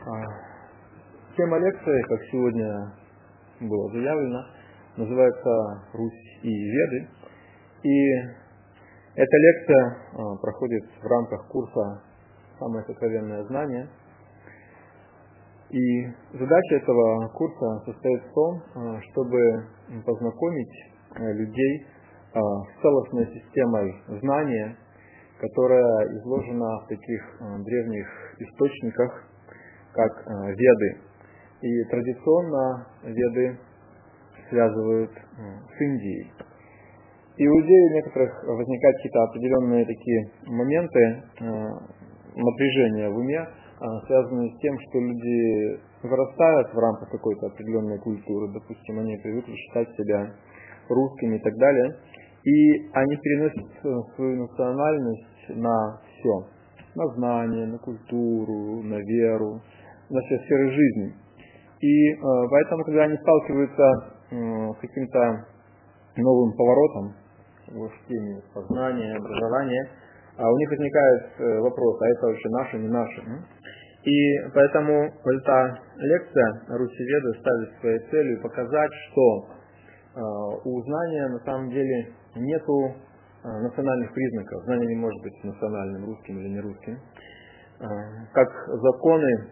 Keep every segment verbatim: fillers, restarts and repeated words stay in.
Тема лекции, как сегодня было заявлено, называется «Русь и Веды». И эта лекция проходит в рамках курса «Самое сокровенное знание». И задача этого курса состоит в том, чтобы познакомить людей с целостной системой знания, которая изложена в таких древних источниках, как Веды. И традиционно Веды связывают с Индией. И у людей некоторых возникают какие-то определенные такие моменты напряжения в уме, связанные с тем, что люди вырастают в рамках какой-то определенной культуры, допустим, они привыкли считать себя русскими и так далее, и они переносят свою национальность на все, на знания, на культуру, на веру, на все сферы жизни. И э, поэтому, когда они сталкиваются э, с каким-то новым поворотом в теме познания, образования, а у них возникает э, вопрос, а это вообще наше, не наше. И поэтому эта лекция «Русь и Веды» ставит своей целью показать, что э, у знания на самом деле нету э, национальных признаков. Знание не может быть национальным, русским или нерусским. Э, как законы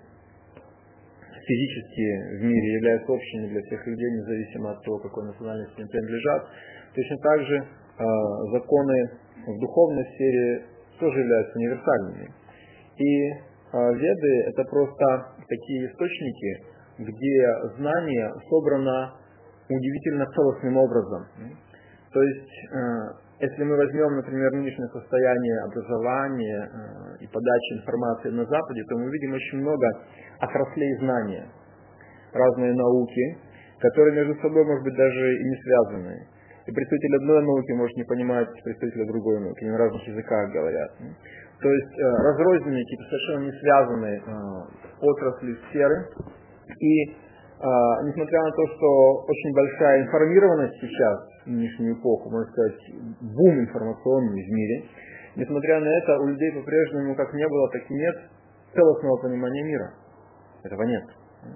физические в мире являются общими для всех людей, независимо от того, какой национальности им принадлежат, точно так же э, законы в духовной сфере тоже являются универсальными. И э, Веды — это просто такие источники, где знание собрано удивительно целостным образом. То есть, э, если мы возьмем, например, нынешнее состояние образования э, и подачи информации на Западе, то мы видим очень много отраслей знания, разные науки, которые между собой, может быть, даже и не связаны. И представитель одной науки может не понимать представителя другой науки, они на разных языках говорят. То есть э, разрозненные, какие-то совершенно не связанные э, отрасли, сферы. И Uh, несмотря на то, что очень большая информированность сейчас, в нынешнюю эпоху, можно сказать, бум информационный в мире, несмотря на это, у людей по-прежнему как не было, так и нет целостного понимания мира. Этого нет.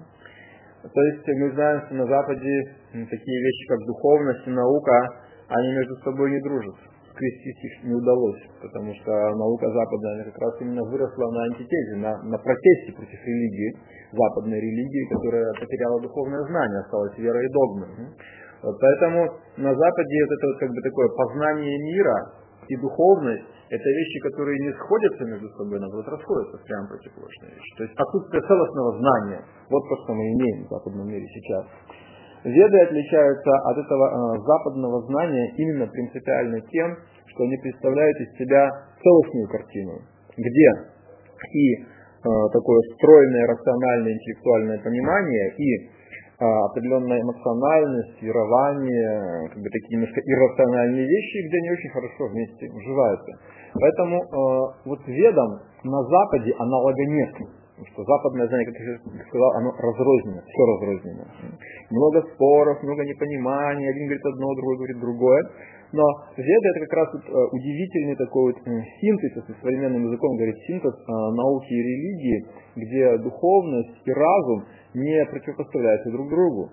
То есть мы знаем, что на Западе такие вещи, как духовность и наука, они между собой не дружат. Скрестить их не удалось, потому что наука западная как раз именно выросла на антитезе, на, на протесте против религии, западной религии, которая потеряла духовное знание, осталась верой и догмой. Вот поэтому на Западе вот это вот как бы такое познание мира и духовность — это вещи, которые не сходятся между собой, наоборот, расходятся, прямо противоположные вещи. То есть отсутствие целостного знания — вот то, что мы имеем в западном мире сейчас. Веды отличаются от этого э, западного знания именно принципиально тем, что они представляют из себя целостную картину, где и э, такое стройное, рациональное, интеллектуальное понимание, и э, определенная эмоциональность, верование, как бы такие немножко иррациональные вещи, где они очень хорошо вместе уживаются. Поэтому э, вот ведам на Западе аналога нет. Потому что западное знание, как я сказал, оно разрознено, все разрознено. Много споров, много непонимания, один говорит одно, другой говорит другое. Но Веды — это как раз вот удивительный такой вот синтез, если современным языком говорить синтез науки и религии, где духовность и разум не противопоставляются друг другу.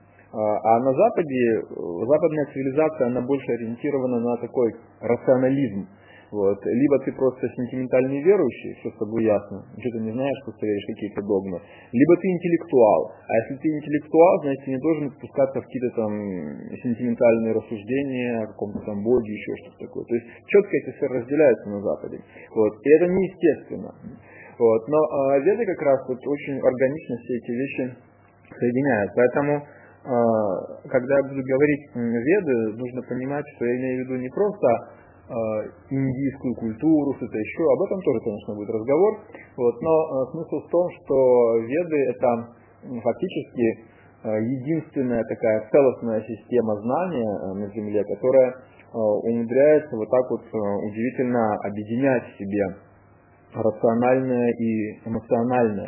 А на Западе, западная цивилизация, она больше ориентирована на такой рационализм. Вот. Либо ты просто сентиментальный верующий, все с тобой ясно, что ты не знаешь, просто веришь в какие-то догмы, либо ты интеллектуал. А если ты интеллектуал, значит, ты не должен спускаться в какие-то там сентиментальные рассуждения о каком-то там боге, еще что-то такое. То есть четко эти сферы разделяются на Западе. Вот. И это неестественно. Вот. Но а, Веды как раз вот очень органично все эти вещи соединяют. Поэтому а, когда я буду говорить Веды, нужно понимать, что я имею в виду не просто индийскую культуру, что-то еще, об этом тоже, конечно, будет разговор. Вот. Но э, смысл в том, что Веды — это ну, фактически э, единственная такая целостная система знания э, на Земле, которая э, умудряется вот так вот э, удивительно объединять в себе рациональное и эмоциональное.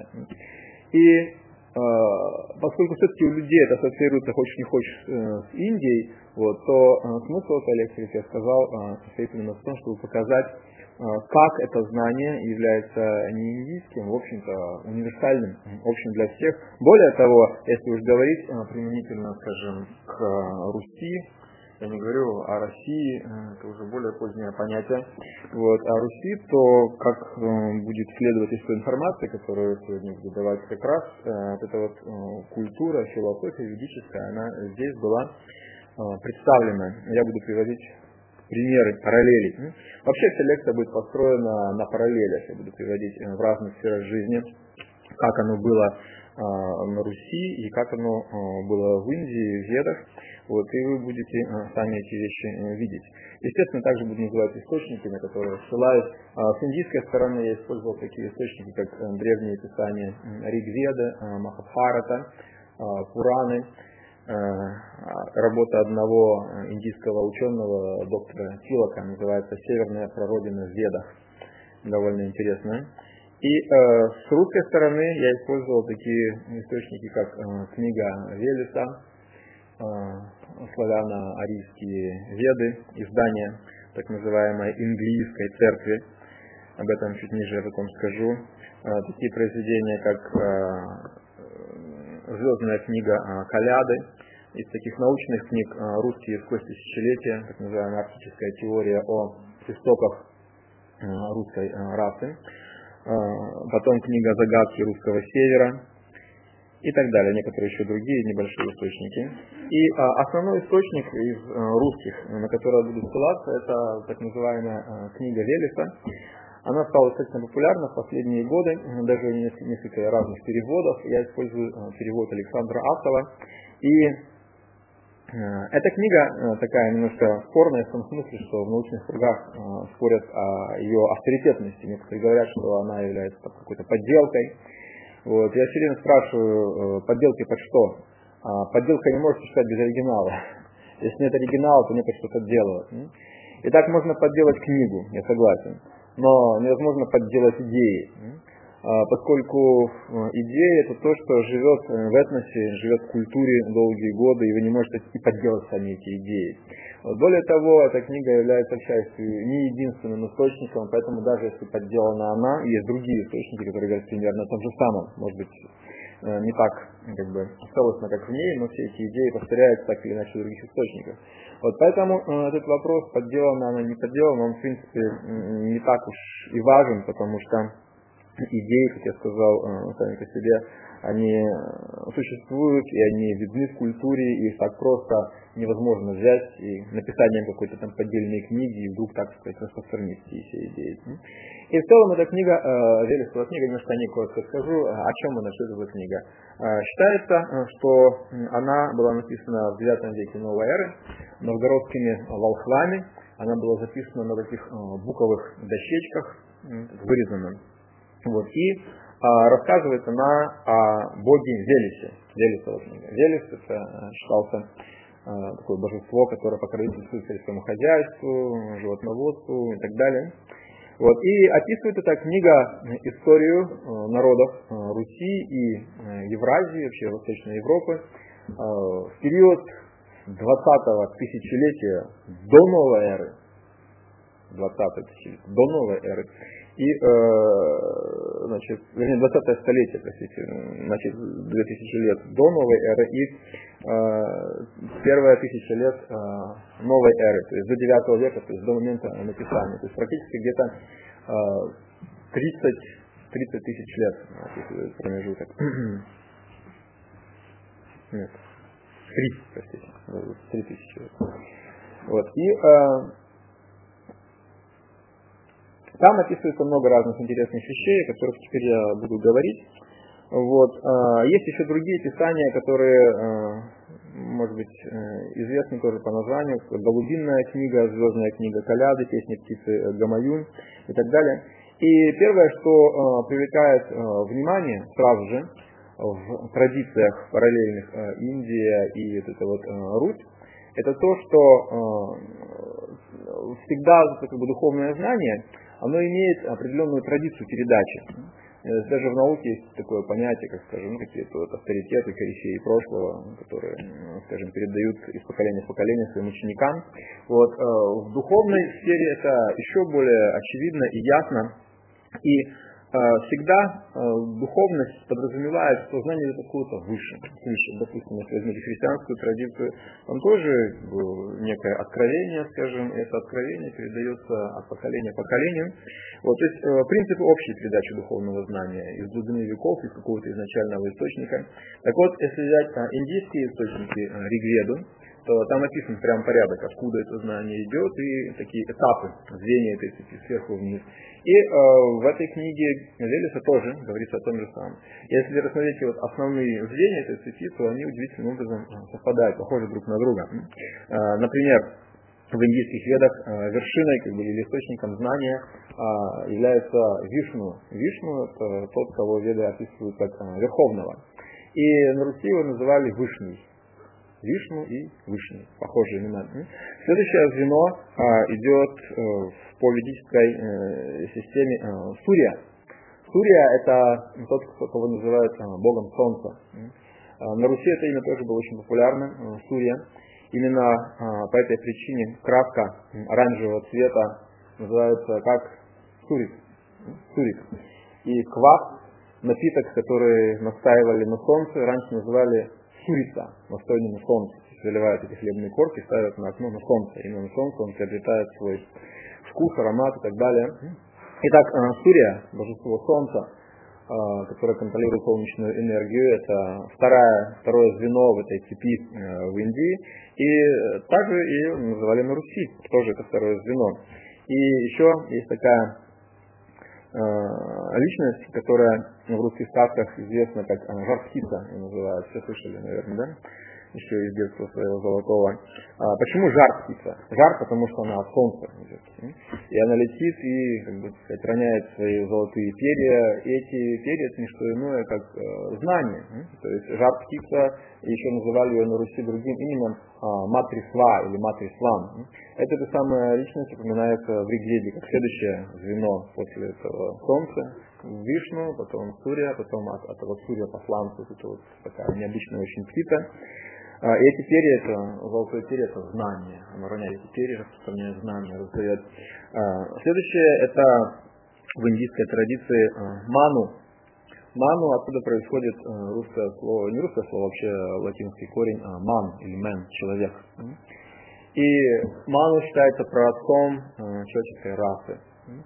И поскольку все-таки у людей это ассоциируется, хочешь не хочешь, с Индией, вот, то смысл этой лекции, как я сказал, состоит именно в том, чтобы показать как это знание является не индийским, в общем-то, универсальным, общим для всех. Более того, если уж говорить применительно, скажем, к Руси, я не говорю о России, это уже более позднее понятие, вот, о Руси, то как будет следовать из той информации, которую сегодня буду давать, как раз вот эта вот культура, философия ведическая, она здесь была представлена. Я буду приводить примеры, параллели. Вообще вся лекция будет построена на параллелях. Я буду приводить в разных сферах жизни, как оно было на Руси и как оно было в Индии, в Ведах. Вот, и вы будете сами эти вещи видеть. Естественно, также буду называть источники, на которые ссылаюсь. С индийской стороны я использовал такие источники, как древние писания Ригведа, Махабхарата, Пураны, работа одного индийского ученого, доктора Тилака, называется «Северная прародина в Ведах». Довольно интересная. И э, с русской стороны я использовал такие источники, как э, книга Велеса, э, славяно-арийские веды, издание так называемой английской церкви. Об этом чуть ниже я потом скажу. Э, такие произведения, как э, «Звездная книга э, Каляды». Из таких научных книг э, «Русские сквозь тысячелетия», так называемая арктическая теория о истоках э, русской э, расы. Потом книга «Загадки русского севера» и так далее, некоторые еще другие небольшие источники. И а, основной источник из а, русских, на который я буду ссылаться, это так называемая а, книга Велеса. Она стала достаточно популярна в последние годы, даже несколько, несколько разных переводов. Я использую а, перевод Александра Асова. И эта книга такая немножко спорная в том смысле, что в научных кругах спорят о ее авторитетности. Некоторые говорят, что она является какой-то подделкой. Вот. Я все время спрашиваю, подделки под что? Подделка не может читать без оригинала. Если нет оригинала, то нет что подделывать. И так можно подделать книгу, я согласен. Но невозможно подделать идеи. Поскольку идея — это то, что живет в этносе, живет в культуре долгие годы, и вы не можете и подделать сами эти идеи. Более того, эта книга является, к счастью, не единственным источником, поэтому даже если подделана она, есть другие источники, которые говорят примерно о том же самом, может быть, не так как бы целостно, как в ней, но все эти идеи повторяются так или иначе в других источниках. Вот поэтому этот вопрос, подделана она, не подделана, он в принципе не так уж и важен, потому что идеи, как я сказал, сами по себе, они существуют, и они видны в культуре, и их так просто невозможно взять и написанием какой-то там поддельной книги, и вдруг, так сказать, распространить все эти идеи. И в целом эта книга, Велесова книга, немножко о ней коротко скажу, о чем она, что это за книга. Считается, что она была написана в девятом веке новой эры новгородскими волхвами. Она была записана на таких буковых дощечках, вырезанных. Вот. И а, рассказывает она о боге Велесе. Велесова книга. Велес — это считался а, такое божество, которое покровительствует сельскому хозяйству, животноводству и так далее. Вот. И описывает эта книга историю а, народов а, Руси и а, Евразии, вообще Восточной Европы, а, в период двадцатого тысячелетия до новой эры, двадцатое тысячелетие до новой эры, и, э, значит, вернее, двадцатое столетие, простите, значит, две тысячи лет до новой эры и э, первая тысяча лет э, новой эры, то есть до девятого века, то есть до момента написания. То есть практически где-то э, тридцать тысяч лет этот промежуток. Нет, три, простите, три тысячи лет. Вот, и э, там описывается много разных интересных вещей, о которых теперь я буду говорить. Вот. Есть еще другие писания, которые, может быть, известны тоже по названию. «Голубинная книга», «Звездная книга Каляды», «Песни птицы Гамаюн» и так далее. И первое, что привлекает внимание сразу же в традициях параллельных Индия и вот эта вот Русь, это то, что всегда как бы, духовное знание, оно имеет определенную традицию передачи. Даже в науке есть такое понятие, как, скажем, ну, какие-то вот авторитеты, корифеи прошлого, которые, скажем, передают из поколения в поколение своим ученикам. Вот, в духовной сфере это еще более очевидно и ясно. И всегда духовность подразумевает, что знание это откуда-то выше, выше. Допустим, если возьмете христианскую традицию, там тоже некое откровение, скажем, и это откровение передается от поколения к поколению. Вот, то есть принципы общей передачи духовного знания из глубины веков, из какого-то изначального источника. Так вот, если взять индийские источники Ригведу, то там написан прям порядок, откуда это знание идет, и такие этапы звенья этой цепи сверху вниз. И э, в этой книге Велеса тоже говорится о том же самом. Если рассмотреть вот основные звенья этой цепи, то они удивительным образом совпадают, похожи друг на друга. Э, например, в индийских ведах э, вершиной как бы, или источником знания э, является Вишну. Вишну – это тот, кого веды описывают как э, Верховного. И на Руси его называли Вышний. Вишну и Вышний, похожие имена. Следующее звено а, идет э, по ведической э, системе э, Сурья. Сурья – это тот, кого называют э, богом солнца. Э, на Руси это имя тоже было очень популярным, э, Сурья. Именно э, по этой причине краска оранжевого цвета называется как сурик. сурик. И квас, напиток, который настаивали на солнце, раньше называли сурица, настойный на солнце. Заливают эти хлебные корки, ставят на окно на солнце. Именно на солнце он приобретает свой вкус, аромат и так далее. Итак, Сурья, божество солнца, которое контролирует солнечную энергию, это второе, второе звено в этой цепи в Индии. И также ее называли на Руси, тоже это второе звено. И еще есть такая личность, которая в русских сказках известна как жар-птица, ее называют, все слышали, наверное, да? Еще из детства своего золотого. А почему жар-птица? Жар, потому что она от солнца идет. И она летит и, как бы сказать, роняет свои золотые перья. И эти перья это не что иное, как э, знание. То есть жар-птица, еще называли ее на Руси другим именем э, Матрисва или Матрислам. Это та самая личность упоминается в Ригведе как следующее звено после этого солнца. Вишну, потом Сурья, потом от этого Сурья посланца, это вот такая необычная очень птица. И эти перья, это, золотое перья, это знание. Оно роняет эти перья, распространяет знание, раздает. Следующее, это в индийской традиции ману. Ману, оттуда происходит русское слово, не русское слово, вообще латинский корень, а ман или мен, человек. И ману считается праотцом человеческой расы.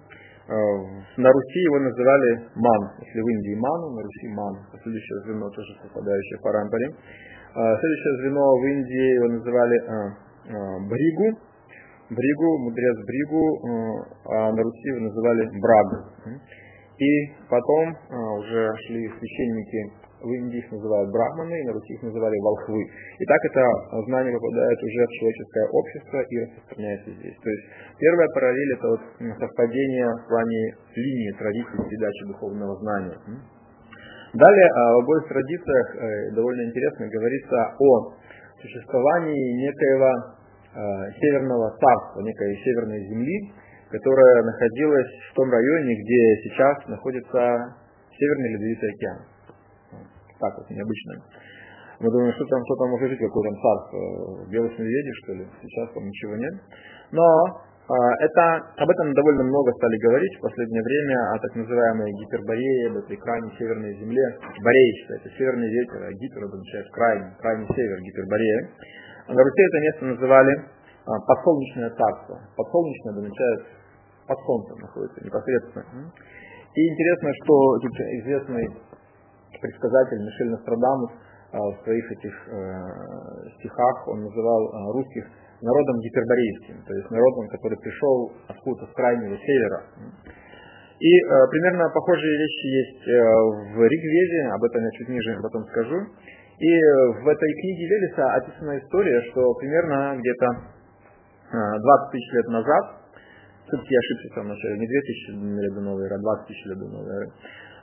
На Руси его называли ман. Если в Индии ману, на Руси ман. Следующее звено тоже совпадающее по рампаре. Следующее звено в Индии его называли Бригу. Бригу, мудрец Бригу, а на Руси его называли Браг. И потом уже шли священники, в Индии их называют брахманы, и на Руси их называли волхвы. И так это знание попадает уже в человеческое общество и распространяется здесь. То есть первая параллель это вот совпадение в плане линии традиции передачи духовного знания. Далее в обоих традициях довольно интересно говорится о существовании некоего северного царства, некой северной земли, которая находилась в том районе, где сейчас находится Северный Ледовитый океан. Так вот, необычно. Мы думаем, что там, что там может жить, какое там царство, белых медведей, что ли? Сейчас там ничего нет. Но это, об этом довольно много стали говорить в последнее время, о так называемой Гиперборее, об этой крайней северной земле. Борея считается северный ветер, а гипер означает крайний, крайний север, Гиперборея. На Руси это место называли подсолнечное царство. Подсолнечное означает под солнцем находится непосредственно. И интересно, что тут известный предсказатель Мишель Нострадамус в своих этих э, стихах он называл э, русских народом гиперборейским, то есть народом, который пришел откуда-то с крайнего севера. И э, примерно похожие вещи есть э, в Ригведе, об этом я чуть ниже потом скажу. И в этой книге Велеса описана история, что примерно где-то двадцать тысяч лет назад, все-таки я ошибся в самом начале, не две тысячи лет до новой эры, а двадцать тысяч лет до новой эры,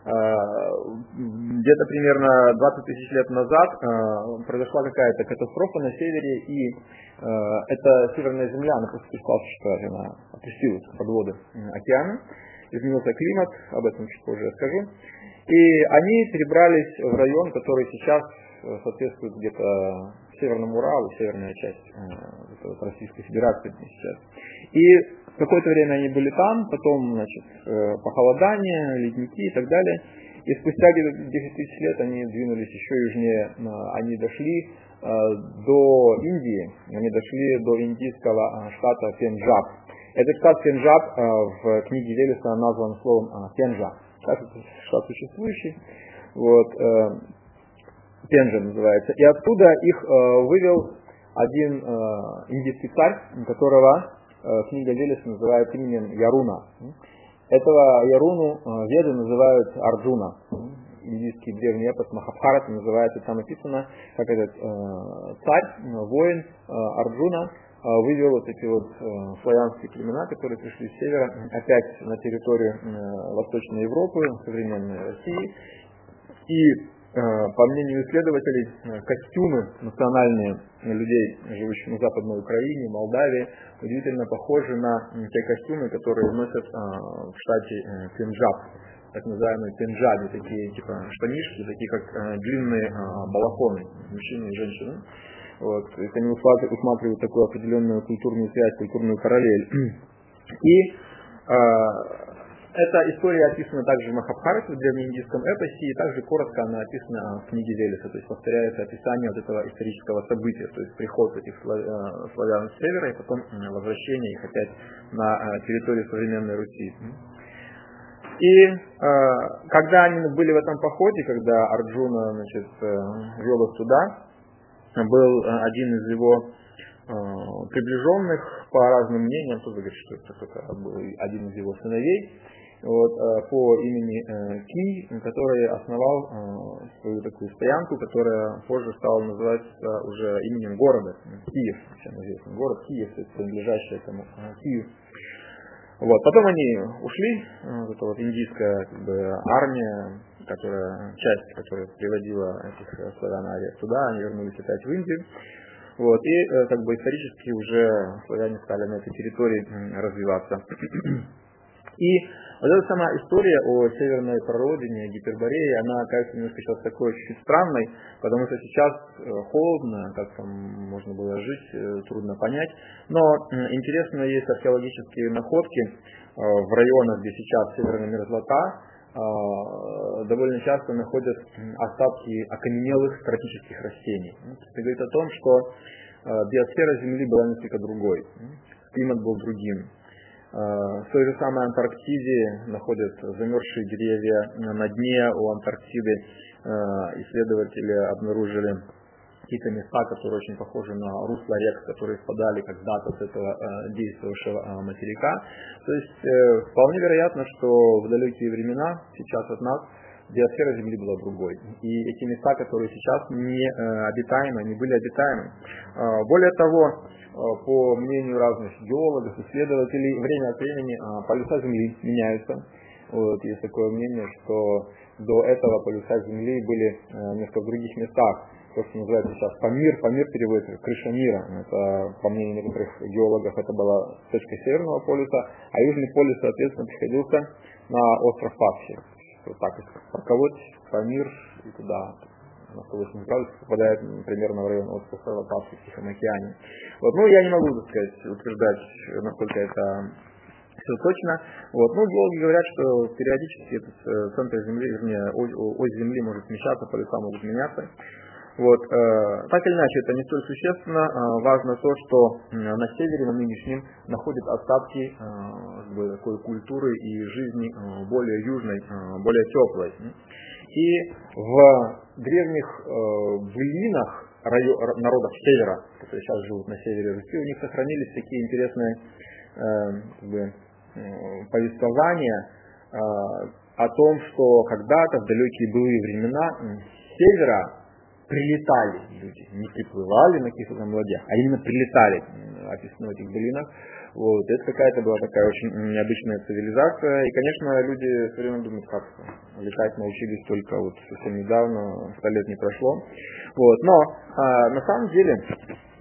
где-то примерно двадцать тысяч лет назад произошла какая-то катастрофа на севере, и эта северная земля, она просто перестала существовать, она опустилась под воды океана, изменился климат, об этом чуть позже я скажу. И они перебрались в район, который сейчас соответствует где-то Северному Уралу, северная часть э, Российской Федерации сейчас. И какое-то время они были там, потом, значит, э, похолодание, ледники и так далее. И спустя где-то десять тысяч лет они двинулись еще южнее, э, они дошли э, до Индии, они дошли до индийского э, штата Пенджаб. Этот штат Пенджаб э, в книге Велеса назван словом э, Пенджаб. Штат, штат существующий. Вот, э, Пенджаб называется. И оттуда их э, вывел один э, индийский царь, которого э, книга Велеса называет именем Яруна. Этого Яруну э, веды называют Арджуна. Индийский древний эпос Махабхарата называется, там написано, как этот э, царь, воин э, Арджуна э, вывел вот эти вот э, славянские племена, которые пришли с севера, опять на территорию э, Восточной Европы, современной России. И по мнению исследователей, костюмы национальные людей, живущих на Западной Украине, Молдавии, удивительно похожи на те костюмы, которые носят в штате Пенджаб, так называемые пенджаби, такие типа штанишки, такие как длинные балахоны, мужчины и женщины. Вот. То есть они усматривают такую определенную культурную связь, культурную параллель. И эта история описана также в Махабхарате, в древнеиндийском эпосе, и также коротко она описана в книге Велеса, то есть повторяется описание вот этого исторического события, то есть приход этих славян с севера и потом возвращение их опять на территорию современной Руси. И э, когда они были в этом походе, когда Арджуна, значит, вел их туда, был один из его приближенных, по разным мнениям, кто-то говорит, что это только был один из его сыновей, вот, по имени э, Ки, который основал э, свою такую стоянку, которая позже стала называться уже именем города, Киев, всем известный город Киев, то есть принадлежащий этому э, Киев. Вот, потом они ушли, вот эта вот индийская как бы, армия, которая, часть, которая приводила этих славян-ариев туда, они вернулись опять в Индию. Вот, и как бы исторически уже славяне стали на этой территории развиваться. И вот эта сама история о северной прародине, Гиперборее, она кажется немножко сейчас такой чуть странной, потому что сейчас холодно, как там можно было жить, трудно понять. Но интересно, есть археологические находки в районах, где сейчас северная мерзлота, довольно часто находят остатки окаменелых тропических растений. Это говорит о том, что биосфера Земли была несколько другой, климат был другим. В той же самой Антарктиде находят замерзшие деревья. На дне у Антарктиды исследователи обнаружили какие-то места, которые очень похожи на русла рек, которые впадали когда-то с этого действовавшего материка. То есть вполне вероятно, что в далекие времена, сейчас от нас, биосфера Земли была другой. И эти места, которые сейчас не обитаемы, не были обитаемы. Более того, по мнению разных геологов, исследователей, время от времени полюса Земли меняются. Вот, есть такое мнение, что до этого полюса Земли были несколько в других местах. То, что называется сейчас Памир. Памир переводится как крыша мира. Это, по мнению некоторых геологов, это была точка Северного полюса, а Южный полюс, соответственно, приходился на остров Пасхи. Вот так вот проколоть Памир и туда на сто восемьдесят градусов попадает примерно в район острова Пасхи в Тихом океане. Вот. Ну, я не могу, так сказать, утверждать, насколько это все точно. Вот. Ну, геологи говорят, что периодически этот центр Земли, вернее, ось, ось Земли может смещаться, полюса могут меняться. Вот. Э, так или иначе, это не столь существенно. Э, важно то, что э, на севере, на нынешнем, находят остатки э, такой культуры и жизни э, более южной, э, более теплой. И в древних э, былинах райо, народов севера, которые сейчас живут на севере Руси, у них сохранились такие интересные э, как бы, э, повествования э, о том, что когда-то в далекие былые времена с севера прилетали люди, не приплывали на каких-то там ладьях, а именно прилетали, описано в этих былинах. Вот. Это какая-то была такая очень необычная цивилизация. И, конечно, люди все время думают, как летать научились только вот совсем недавно, сто лет не прошло. Вот. Но а, на самом деле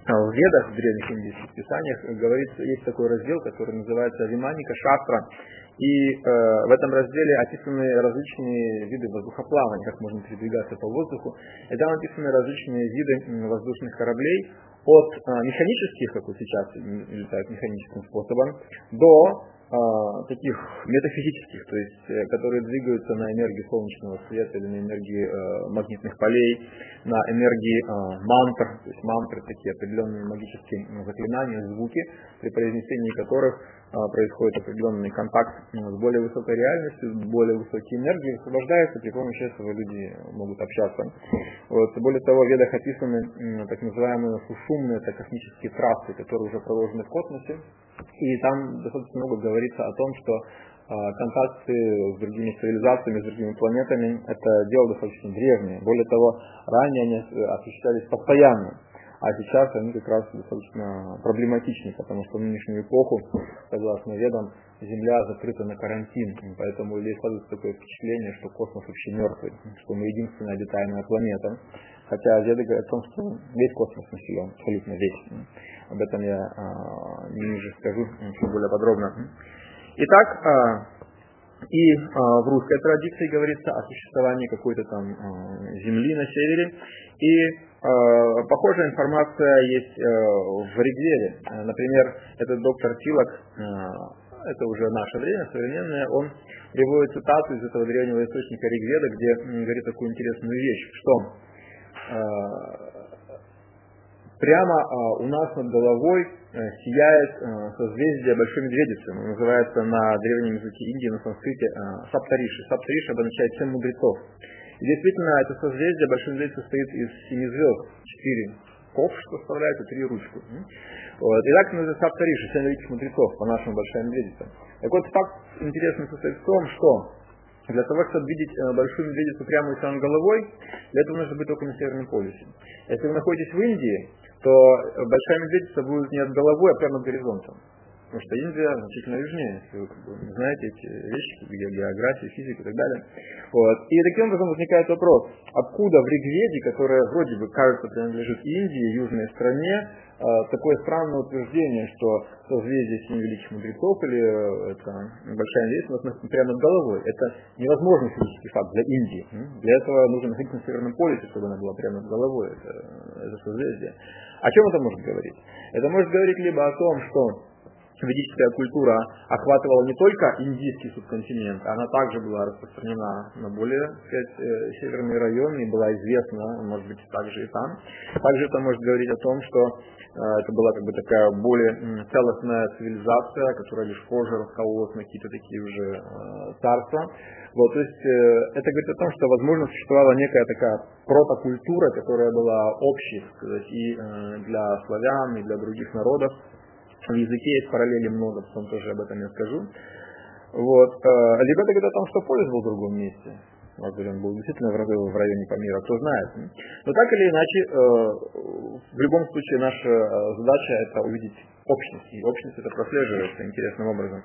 в Ведах, в древних индийских писаниях, говорится, есть такой раздел, который называется Виманика Шастра. И э, в этом разделе описаны различные виды воздухоплавания, как можно передвигаться по воздуху. И там описаны различные виды воздушных кораблей, от э, механических, как вот сейчас летают механическим способом, до э, таких метафизических, то есть э, которые двигаются на энергии солнечного света или на энергии э, магнитных полей, на энергии э, мантр, то есть мантры такие определенные магические заклинания, звуки, при произнесении которых э, происходит определенный контакт э, с более высокой реальностью, более высокие энергии высвобождаются, при помощи этого люди могут общаться. Вот. Более того, в Ведах описаны э, так называемые сушумные, это космические трассы, которые уже проложены в космосе. И там достаточно много говорится о том, что э, контакты с другими цивилизациями, с другими планетами, это дело достаточно древнее. Более того, ранее они осуществлялись постоянно, а сейчас они как раз достаточно проблематичны, потому что в нынешнюю эпоху, согласно Ведам, Земля закрыта на карантин, и поэтому у людей складывается такое впечатление, что космос вообще мертвый, что мы единственная обитаемая планета. Хотя Веды говорят о том, что весь космос населен, абсолютно весь. Об этом я а, ниже скажу чуть более подробно. Итак, а, и а, в русской традиции говорится о существовании какой-то там а, земли на севере. И а, похожая информация есть а, в Ригведе. А, например, этот доктор Тилак, а, это уже наше время, современное, он приводит цитату из этого древнего источника Ригведа, где м, говорит такую интересную вещь, что прямо у нас над головой сияет созвездие Большой Медведицы. Оно называется на древнем языке Индии, на санскрите Саптариши. Саптариши обозначает семь мудрецов. И действительно, это созвездие Большой Медведицы состоит из семи звезд. Четыре ковш составляют и три ручку. Вот. И так называется Саптариши, семь великих мудрецов, по-нашему Большая Медведица. Так вот, факт интересный состоит в том, что для того, чтобы видеть э, Большую Медведицу прямо у себя над головой, для этого нужно быть только на Северном полюсе. Если вы находитесь в Индии, то Большая Медведица будет не над головой, а прямо над горизонтом. Потому что Индия значительно южнее, если вы как бы, знаете эти вещи, географию, физику и так далее. Вот. И таким образом возникает вопрос, откуда в Ригведе, которая вроде бы, кажется, принадлежит Индии, южной стране, такое странное утверждение, что созвездие семи великих мудрецов или это Большая Медведица прямо над головой. Это невозможный физический факт для Индии. Для этого нужно находиться на Северном полюсе, чтобы она была прямо над головой, это, это созвездие. О чем это может говорить? Это может говорить либо о том, что ведическая культура охватывала не только индийский субконтинент, она также была распространена на более, так сказать, северные районы и была известна, может быть, также и там. Также это может говорить о том, что э, это была как бы такая более м, целостная цивилизация, которая лишь позже раскололась на какие-то такие уже э, царства. Вот, то есть э, это говорит о том, что, возможно, существовала некая такая протокультура, которая была общей, так сказать, и э, для славян, и для других народов. В языке есть параллели много, потом тоже об этом я скажу. Вот. Либо это говорит о том, что полюс был в другом месте. Возможно, он был действительно в районе Памира, кто знает. Но так или иначе, в любом случае наша задача это увидеть общность. И общность это прослеживается интересным образом.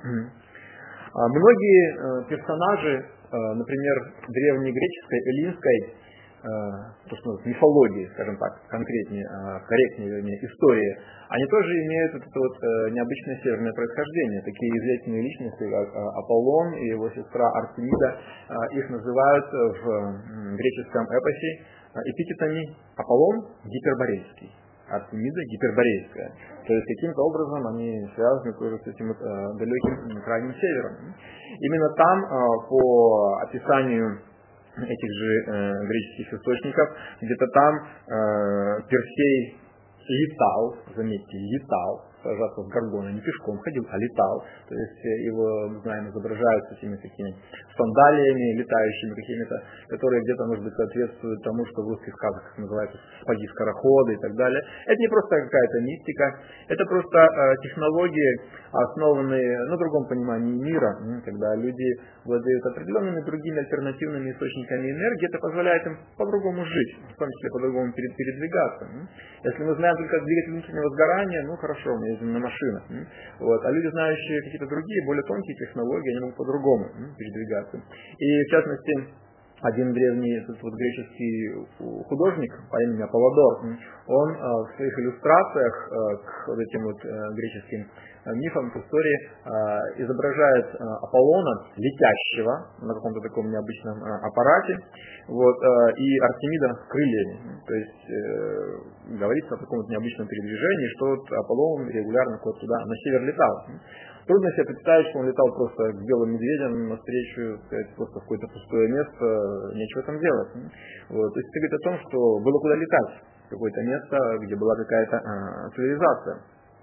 Многие персонажи, например, древнегреческой, эллинской, то, что называется, мифологии, скажем так, конкретнее, корректнее, вернее, истории, они тоже имеют вот это вот необычное северное происхождение. Такие известные личности, как Аполлон и его сестра Артемида, их называют в греческом эпосе эпитетами Аполлон гиперборейский, Артемида гиперборейская. То есть каким-то образом они связаны тоже с этим вот, далеким крайним севером. Именно там, по описанию этих же э, греческих источников, где-то там э, Персей летал, заметьте, летал, сажаться с Горгона, не пешком ходил, а летал. То есть его, мы знаем, изображают с этими такими сандалиями, летающими какими-то, которые где-то, может быть, соответствуют тому, что в русских сказках называется спаги скороходы и так далее. Это не просто какая-то мистика, это просто э, технологии, основанные на другом понимании мира, когда люди владеют определенными другими альтернативными источниками энергии, это позволяет им по-другому жить, в том числе по-другому передвигаться. Если мы знаем только двигатель внутреннего сгорания, ну хорошо, мы ездим на машинах. Вот. А люди, знающие какие-то другие, более тонкие технологии, они могут по-другому передвигаться. И в частности, один древний этот вот греческий художник по имени Аполлодор, он э, в своих иллюстрациях э, к вот этим вот э, греческим э, мифам, к истории э, изображает э, Аполлона летящего на каком-то таком необычном э, аппарате, вот, э, и Артемида с крыльями. То есть э, говорится о таком вот необычном передвижении, что вот Аполлон регулярно куда-то туда на север летал. Трудно себе представить, что он летал просто к белым медведям навстречу, сказать, просто в какое-то пустое место, нечего там делать. Вот. То есть это говорит о том, что было куда летать, в какое-то место, где была какая-то а, цивилизация.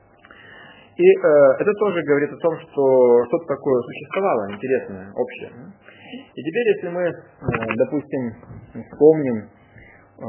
И э, это тоже говорит о том, что что-то такое существовало, интересное, общее. И теперь, если мы, э, допустим, вспомним, э,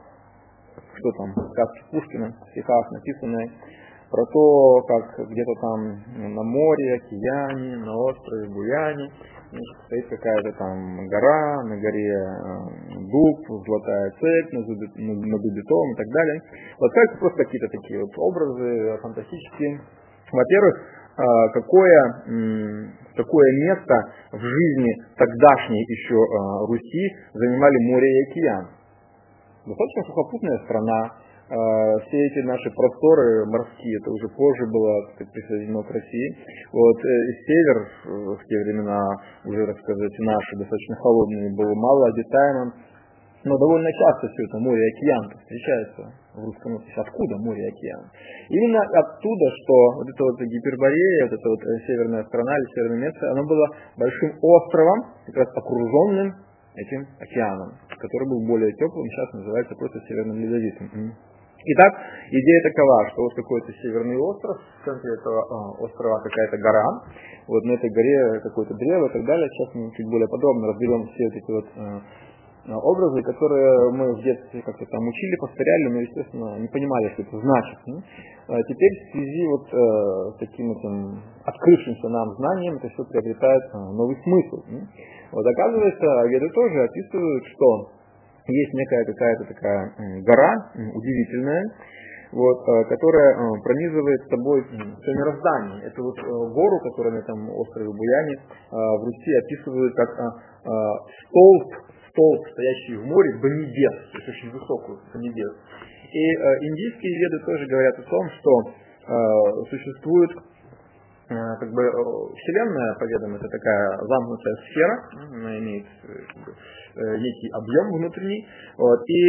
что там, сказки Пушкина, в стихах написанные, про то, как где-то там на море, океане, на острове Буяне, значит, стоит какая-то там гора, на горе э, дуб, золотая цепь, на дубе, на дубе том и так далее. Вот как просто какие-то такие вот образы фантастические. Во-первых, э, какое, м, какое место в жизни тогдашней еще э, Руси занимали море и океан. Достаточно сухопутная страна. Все эти наши просторы морские, это уже позже было, так сказать, присоединено к России. Вот, север в те времена, уже, так сказать, наши, достаточно холодные, было мало обитаемым, но довольно часто все это море и океан встречается в русском языке. Откуда море и океан? Именно оттуда, что вот эта вот Гиперборея, вот эта вот северная страна или северное место, оно было большим островом, как раз окруженным этим океаном, который был более теплым, сейчас называется просто Северным Ледовитым. Итак, идея такова, что вот какой-то северный остров, в центре этого э, острова какая-то гора, вот на этой горе какое-то древо и так далее. Сейчас мы чуть более подробно разберем все вот эти вот э, образы, которые мы в детстве как-то там учили, повторяли, но, естественно, не понимали, что это значит. А теперь в связи вот э, с таким этим открывшимся нам знанием это все приобретает э, новый смысл. Вот оказывается, веды тоже описывают, что есть некая какая-то такая гора удивительная, вот, которая пронизывает с собой все мироздание. Это вот гору, которую на этом острове Буяне в Руси описывают как столб, столб, стоящий в море до небес, то есть очень высокую до небес. И индийские веды тоже говорят о том, что существует как бы Вселенная, по-ведам, это такая замкнутая сфера, она имеет как бы, некий объем внутренний, вот, и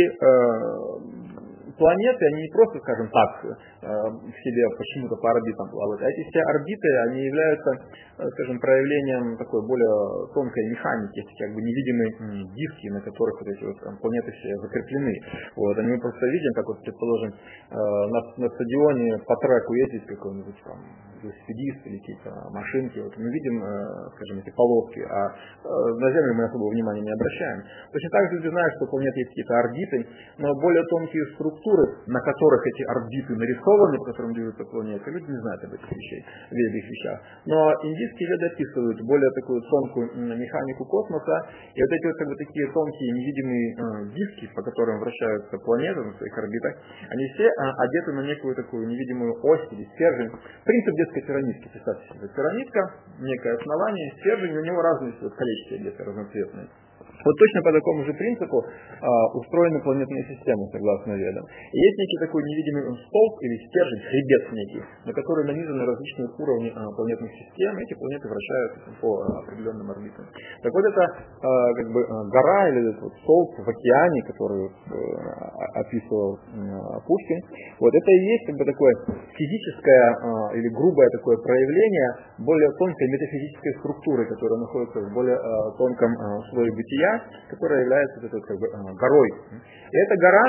э, планеты, они не просто, скажем так, э, в себе почему-то по орбитам плавают, а эти все орбиты, они являются, э, скажем, проявлением такой более тонкой механики, эти как бы невидимые м, диски, на которых вот эти вот там, планеты все закреплены. Вот, они мы просто видим, как вот, предположим, э, на, на стадионе по треку ездит какой-нибудь там велосипедист или какие-то машинки, вот мы видим, э, скажем, эти полоски, а э, на Землю мы особого внимания не обращаем. Точно так же люди знают, что у планет есть какие-то орбиты, но более тонкие структуры, на которых эти орбиты нарисованы, по которым движутся планеты, люди не знают об этих вещах, об этих вещах. Но индийские веды описывают более такую тонкую механику космоса, и вот эти вот как бы такие тонкие невидимые э, диски, по которым вращаются планеты на своих орбитах, они все э, одеты на некую такую невидимую ось или стержень. Принцип детской пирамидки, представьте себе, пирамидка, некое основание, стержень, у него разные колечки где-то разноцветные. Вот точно по такому же принципу а, устроены планетные системы, согласно ведам. И есть некий такой невидимый столб или стержень, хребет некий, на который нанизаны различные уровни а, планетных систем, и эти планеты вращаются по а, определенным орбитам. Так вот эта а, как бы, гора или этот вот столб в океане, который а, описывал а, Пушкин, вот это и есть как бы такое физическое а, или грубое такое проявление более тонкой метафизической структуры, которая находится в более а, тонком а, слое бытия, которая является вот этой, как бы, горой. И эта гора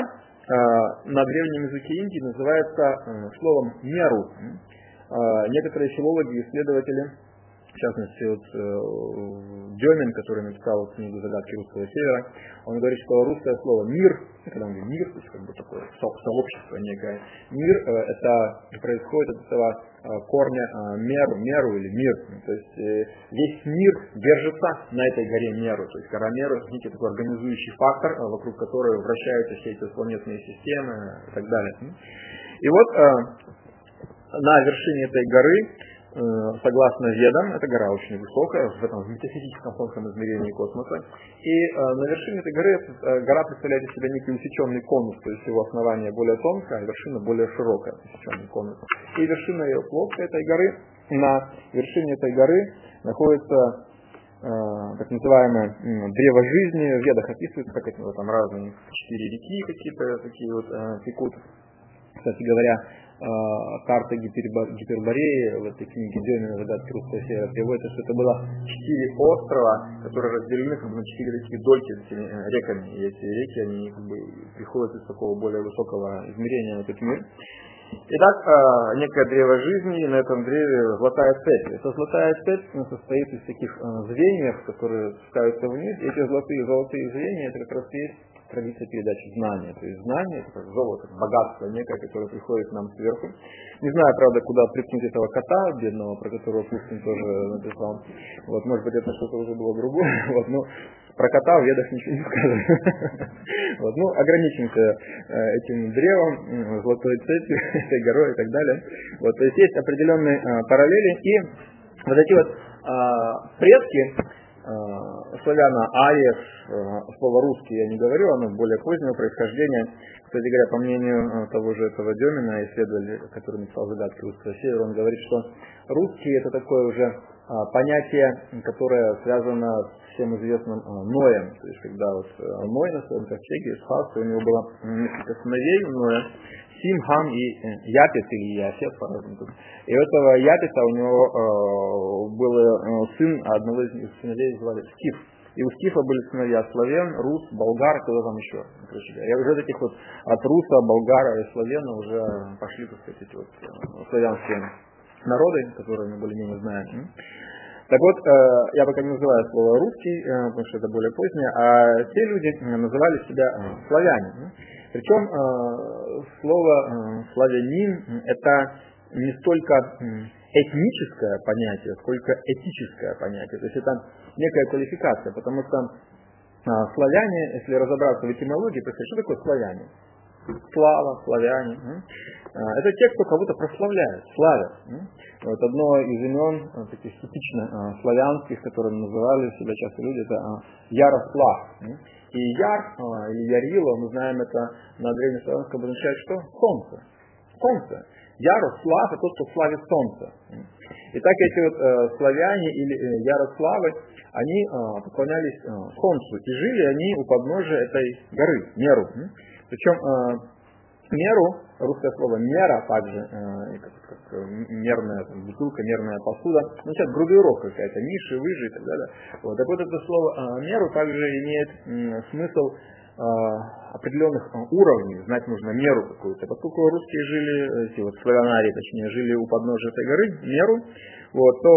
э, на древнем языке Индии называется э, словом меру. Э, некоторые филологи и исследователи, в частности, вот, э, Демин, который написал книгу «Загадки русского севера», он говорит, что русское слово «мир», когда он говорит «мир», то есть как бы такое сообщество некое, «мир» э, это происходит от этого э, корня э, меру, меру или мир. То есть э, весь мир держится на этой горе Меру. То есть гора Меру — некий такой организующий фактор, э, вокруг которого вращаются все эти планетные системы и так далее. И вот э, на вершине этой горы согласно Ведам, эта гора очень высокая, в этом в метафизическом тонком измерении космоса. И э, на вершине этой горы э, гора представляет из себя некий усеченный конус, то есть его основание более тонкое, а вершина более широкая, усеченный конус. И вершина ее плоская этой горы. На вершине этой горы находится э, так называемое э, древо жизни. В Ведах описывается, как это там разные четыре реки какие-то такие вот э, текут. Кстати говоря, карта Гипербореи в этой книге Демина «Загадки русского севера» приводится, что это было четыре острова, которые разделены как бы на четыре такие дольки с этими реками. И эти реки, они как бы приходят из такого более высокого измерения в этот мир. Итак, некое древо жизни, и на этом древе золотая цепь. Эта золотая цепь состоит из таких звеньев, которые спускаются вниз. И эти золотые золотые звенья, это как раз и есть традиция передачи знания. То есть знание, это как золото, богатство некое, которое приходит к нам сверху. Не знаю, правда, куда приткнуть этого кота бедного, про которого Пушкин тоже написал. Вот, может быть, это что-то уже было другое. Вот, ну, про кота в Ведах ничего не сказано. Вот, ну, ограничимся этим древом, золотой цепью, этой горой и так далее. Вот, то есть есть определенные параллели. И вот эти вот предки славяна ариев, слово русский я не говорю, оно более позднего происхождения. Кстати говоря, по мнению того же этого Демина, исследователя, который написал «Загадки русского севера», он говорит, что русский это такое уже понятие, которое связано с всем известным Ноем. То есть когда вот Ной на своем ковчеге спался, у него было несколько сыновей Ноя, Сим, Хам и Япет, или Яфет, по-разному. И у этого Япета у него э, был э, сын, а одного из сыновей звали Скиф. И у Скифа были сыновья славян, рус, болгар, кто там еще. И уже таких вот от руса, болгара и славяна уже пошли, так сказать, эти вот славянские народы, которые мы более-менее знаем. Так вот, э, я пока не называю слово русский, э, потому что это более позднее, а те люди называли себя э, славяне. Причем э, слово э, славянин это не столько этническое понятие, сколько этическое понятие. То есть это некая квалификация, потому что э, славяне, если разобраться в этимологии, то что такое славяне? Слава, славяне. Это те, кто кого-то прославляет, славят. Вот одно из имен, таких типично славянских, которые называли себя часто люди, это Ярослав. И Яр или Ярила, мы знаем это на древнеславянском, обозначает что? Солнце. Солнце. Ярослав – это тот, кто славит солнце. Итак, эти вот э, славяне или э, Ярославы, они э, поклонялись э, солнцу, и жили они у подножия этой горы, Меру. Причем э, меру, русское слово мера, также э, как, как мерная там, бутылка, мерная посуда, ну сейчас гравировка какая-то, ниши, выжи и так далее. Вот. Так вот это слово э, меру также имеет э, смысл э, определенных э, уровней, знать нужно меру какую-то. Поскольку русские жили, эти вот славянарии, точнее, жили у подножия этой горы, меру, вот, то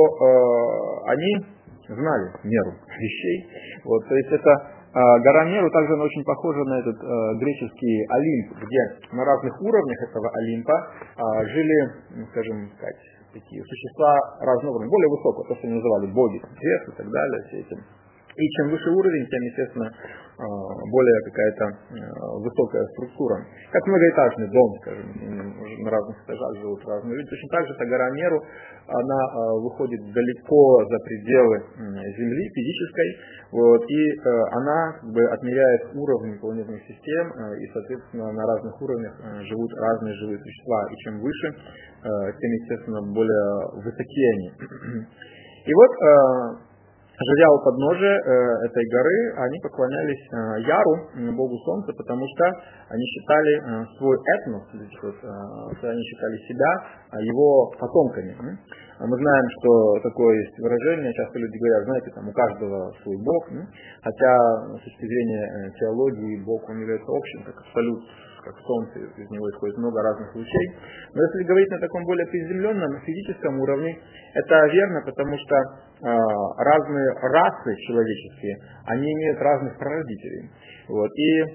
э, они знали меру вещей. Вот, то есть это гора Меру, также она очень похожа на этот э, греческий Олимп, где на разных уровнях этого Олимпа э, жили, ну, скажем сказать, такие существа разного уровня, более высокого, то, что они называли боги, Зевс и так далее, все эти. И чем выше уровень, тем, естественно, э, более какая-то э, высокая структура. Как многоэтажный дом, скажем, на разных этажах живут разные люди. Точно так же эта гора Меру, она э, выходит далеко за пределы э, Земли физической, вот, и э, она как бы отмеряет уровни планетных систем, э, и, соответственно, на разных уровнях э, живут разные живые существа. И чем выше, э, тем, естественно, более высоки они. И вот, э, живя у подножия э, этой горы, они поклонялись э, Яру, богу солнца, потому что они считали э, свой этнос, вот, э, они считали себя э, его потомками. Мы знаем, что такое есть выражение, часто люди говорят, знаете, там у каждого свой бог, хотя с точки зрения теологии бог, он является общим, как абсолют, как солнце, из него исходит много разных лучей. Но если говорить на таком более приземленном физическом уровне, это верно, потому что э, разные расы человеческие, они имеют разных прародителей. Вот. И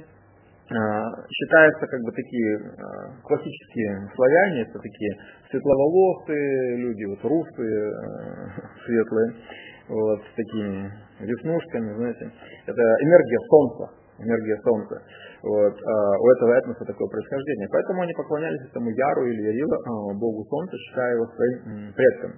считаются как бы такие э, классические славяне, это такие светловолосые люди, вот русые, э, светлые, вот, с такими веснушками, знаете. Это энергия солнца. энергия солнца. Вот. У этого этноса такое происхождение. Поэтому они поклонялись этому Яру или Ярила, богу солнца, считая его своим предком.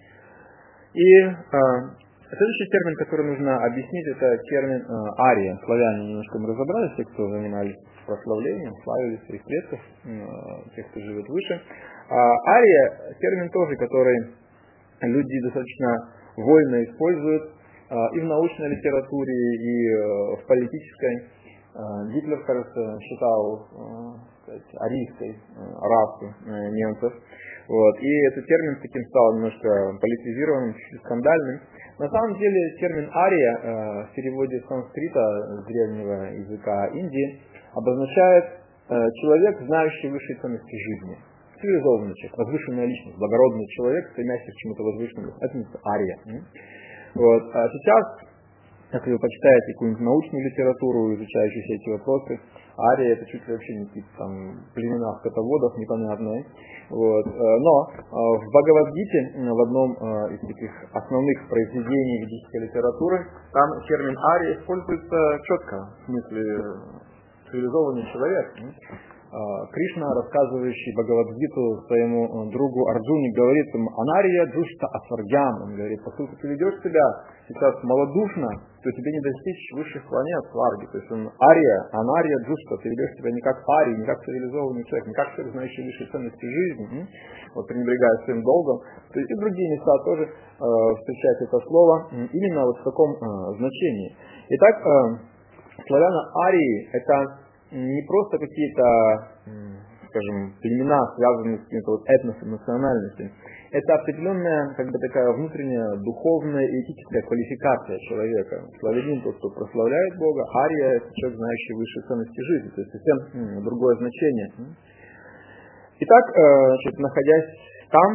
И следующий термин, который нужно объяснить, это термин ария. Славяне немножко мы разобрались, те, кто занимались прославлением, славили своих предков, тех, кто живет выше. Ария — термин тоже, который люди достаточно вольно используют и в научной литературе, и в политической. Гитлер, кажется, считал сказать, арийской расу немцев. Вот. И этот термин таким стал немножко политизированным, чуть скандальным. На самом деле термин ария в переводе с санскрита, с древнего языка Индии, обозначает человек, знающий высшие ценности жизни. Цивилизованный человек, возвышенная личность, благородный человек, стремящийся к чему-то возвышенному. Это называется ария. Вот. А сейчас, если вы почитаете какую-нибудь научную литературу, изучающую все эти вопросы, ария — это чуть ли вообще не какие-то там племена скотоводов непонятные. Вот. Но в Бхагавад-гите, в одном из таких основных произведений ведической литературы, там термин ария используется четко, в смысле цивилизованный человек. Кришна, рассказывающий Бхагавад-гиту своему другу Арджуне, говорит ему: «Анария джушта асваргям». Он говорит: поскольку ты ведешь себя сейчас малодушно, то тебе не достичь высших планет сварги. То есть он ария, анария джушта. Ты ведешь себя не как арий, не как цивилизованный человек, не как человек, знающий высшие ценности жизни, вот пренебрегая своим долгом. То есть и другие места тоже э, встречают это слово именно вот в таком э, значении. Итак, э, славяно-арии — это не просто какие-то, скажем, племена, связанные с каким-то вот этносом, национальностью. Это определенная, как бы такая внутренняя духовная и этическая квалификация человека. Славянин — тот, кто прославляет Бога, ария — это человек, знающий высшие ценности жизни. То есть совсем м, другое значение. Итак, значит, находясь там,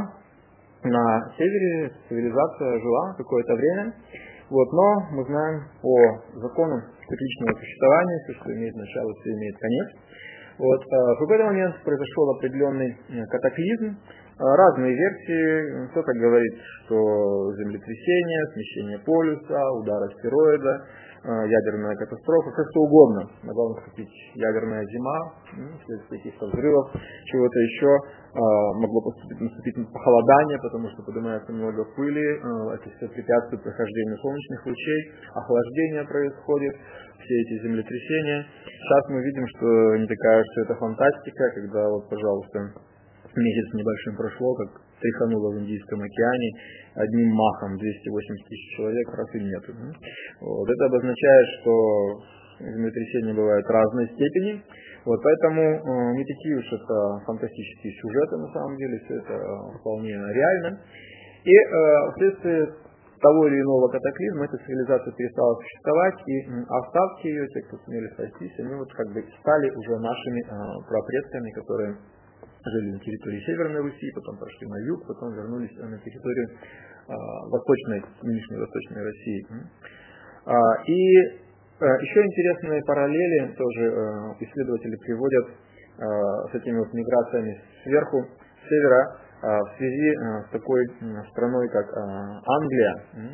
на севере, цивилизация жила какое-то время. Вот, но мы знаем по закону цикличного существования, все, что имеет начало, все имеет конец. Вот, в какой-то момент произошел определенный катаклизм. Разные версии. Кто-то говорит, что землетрясение, смещение полюса, удар астероида, ядерная катастрофа, как что угодно. Могла наступить ядерная зима, вследствие каких-то взрывов, чего-то еще. Могло наступить похолодание, потому что поднимается много пыли, это все препятствует прохождению солнечных лучей, охлаждение происходит, все эти землетрясения. Сейчас мы видим, что не такая все это фантастика, когда вот, пожалуйста, месяц небольшим прошло, как тряхануло в Индийском океане, одним махом двести восемьдесят тысяч человек, раз и нету. Вот. Это обозначает, что землетрясения бывают разной степени. Вот, поэтому э, не такие уж это фантастические сюжеты, на самом деле, все это э, вполне реально. И э, вследствие того или иного катаклизма эта цивилизация перестала существовать, и э, остатки ее, те, кто сумели спастись, они вот как бы стали уже нашими э, прапредками, которые жили на территории Северной Руси, потом пошли на юг, потом вернулись на территорию э, восточной, нынешней Восточной России. Э, и э, еще интересные параллели тоже э, исследователи приводят э, с этими вот миграциями сверху, с севера, э, в связи э, с такой э, страной, как э, Англия. Э,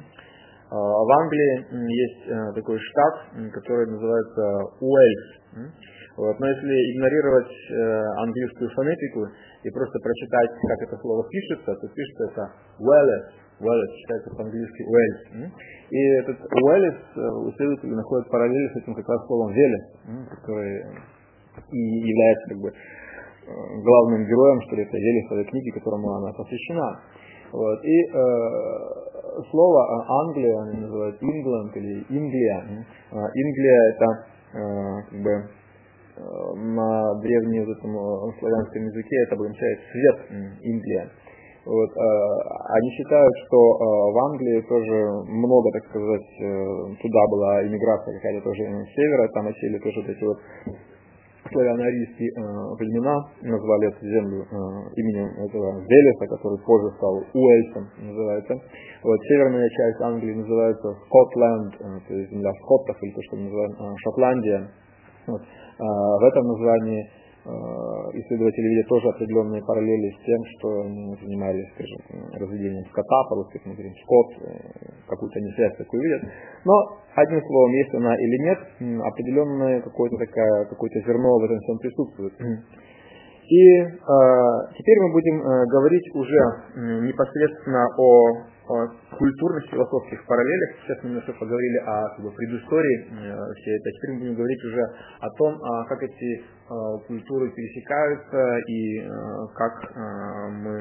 в Англии есть э, такой штат, который называется Уэльс. Э, Вот. Но если игнорировать э, английскую фонетику и просто прочитать, как это слово пишется, то пишется это Уэллес, Уэллес, читается по-английски Уэльс. И этот Уэллес исследователи находят параллели с этим как раз словом Велес, который и является как бы главным героем, что ли, этой Велесовой книги, которому она посвящена. Вот. И э, слово Англия, они называют England или Инглия. Инглия — это э, как бы на древнем вот этом славянском языке это обозначает свет, Индия. Вот, э, они считают, что э, в Англии тоже много, так сказать, э, туда была иммиграция какая-то тоже с севера, там осели тоже вот эти вот славяно-арийские э, племена, назвали эту землю э, именем этого Велеса, который позже стал Уэльсом, называется. Вот, северная часть Англии называется Скотланд, э, то есть земля скоттов, или то, что мы называем э, Шотландия. Вот. В этом названии исследователи видят тоже определенные параллели с тем, что они занимались, скажем, разведением скота, по-русски мы говорим скот, какую-то они связь такую видят. Но, одним словом, есть она или нет, определенное какое-то такое, какое-то зерно в этом всем присутствует. И э, теперь мы будем э, говорить уже э, непосредственно о, о культурных философских параллелях. Сейчас мы немножко поговорили о как бы, предыстории э, всей этой. Теперь мы будем говорить уже о том, э, как эти э, культуры пересекаются и э, как э, мы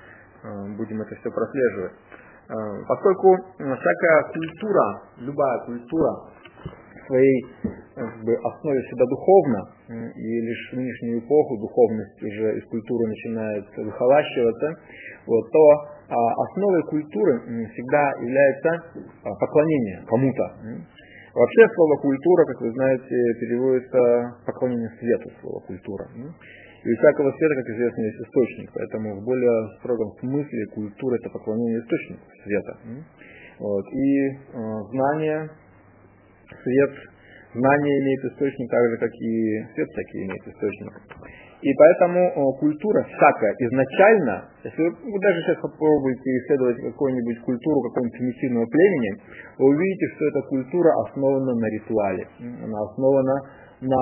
э, будем это все прослеживать. Э, поскольку всякая культура, любая культура в своей как бы, основе всегда духовна, и лишь в нынешнюю эпоху духовность уже из культуры начинает выхолащиваться, вот, то а, основой культуры всегда является а, поклонение кому-то. Вообще слово культура, как вы знаете, переводится поклонение свету, слово культура. И у всякого света, как известно, есть источник, поэтому в более строгом смысле культура это поклонение источнику света. Вот, и а, знание, свет, знание имеет источник так же, как и свет всякий имеет источник. И поэтому о, культура всякая изначально, если вы даже сейчас попробуете исследовать какую-нибудь культуру какого-нибудь примитивного племени, вы увидите, что эта культура основана на ритуале, она основана на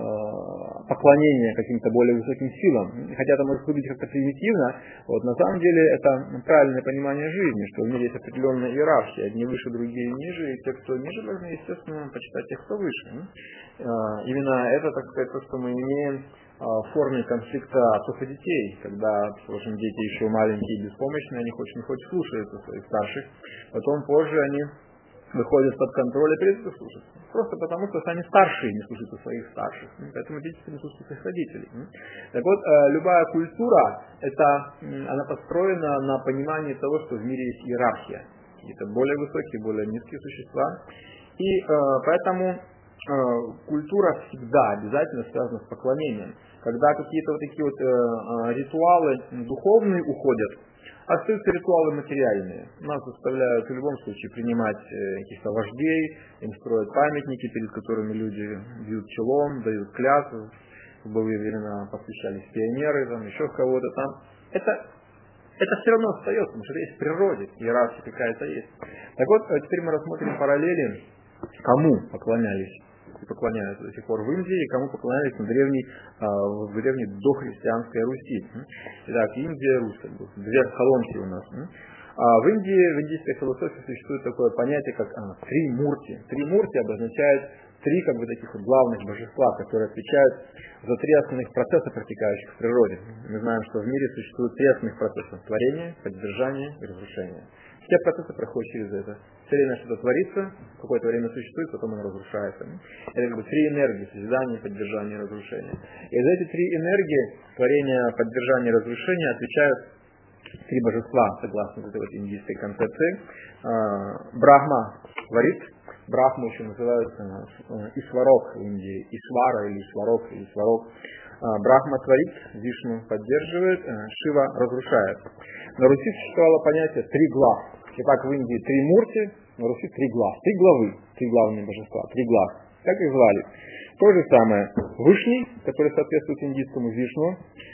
э, поклонение каким-то более высоким силам. Хотя это может выглядеть как-то примитивно, вот, на самом деле это правильное понимание жизни, что в мире есть определенная иерархия, одни выше, другие ниже, и те, кто ниже, должны, естественно, почитать тех, кто выше. Э, именно это, так сказать, то, что мы имеем э, в форме конфликта отцов и детей, когда, скажем, дети еще маленькие и беспомощные, они хоть не хоть слушаются своих старших, потом позже они выходят под контроль и перестают слушаться. Просто потому, что сами старшие не слушаются своих старших. Поэтому дети не слушаются своих родителей. Так вот, любая культура, это, она построена на понимании того, что в мире есть иерархия. Это более высокие, более низкие существа. И поэтому культура всегда обязательно связана с поклонением. Когда какие-то вот такие вот ритуалы духовные уходят, остаются ритуалы материальные. Нас заставляют в любом случае принимать каких-то вождей, им строят памятники, перед которыми люди бьют челом, дают клятвы. В былые времена посвящались пионеры, там, еще кого-то там. Это, это все равно остается, потому что это есть в природе, иерархия какая-то есть. Так вот, теперь мы рассмотрим параллели, кому поклонялись и поклоняются до сих пор в Индии, и кому поклонялись на древней, в древней дохристианской Руси. Итак, Индия, Русь, как бы, две колонки у нас. А в Индии, в индийской философии существует такое понятие, как а, три мурти. Три мурти обозначает три как бы таких вот главных божества, которые отвечают за три основных процесса, протекающих в природе. Мы знаем, что в мире существует три основных процесса: творение, поддержание и разрушение. Все процессы проходят через это. Все время что-то творится, какое-то время существует, потом оно разрушается. Это как бы три энергии: созидание, поддержание и разрушение. И за эти три энергии, творение, поддержание и разрушение, отвечают три божества, согласно этой вот индийской концепции. Брахма творит, Брахму еще называют Исварок в Индии, Исвара или Исварок, или Исварок. Брахма творит, Вишну поддерживает, Шива разрушает. На Руси существовало понятие три глав. Итак, в Индии три мурти, на Руси три глав. Три главы, три главные божества, три глав. Как их звали? То же самое Вышний, который соответствует индийскому Вишну.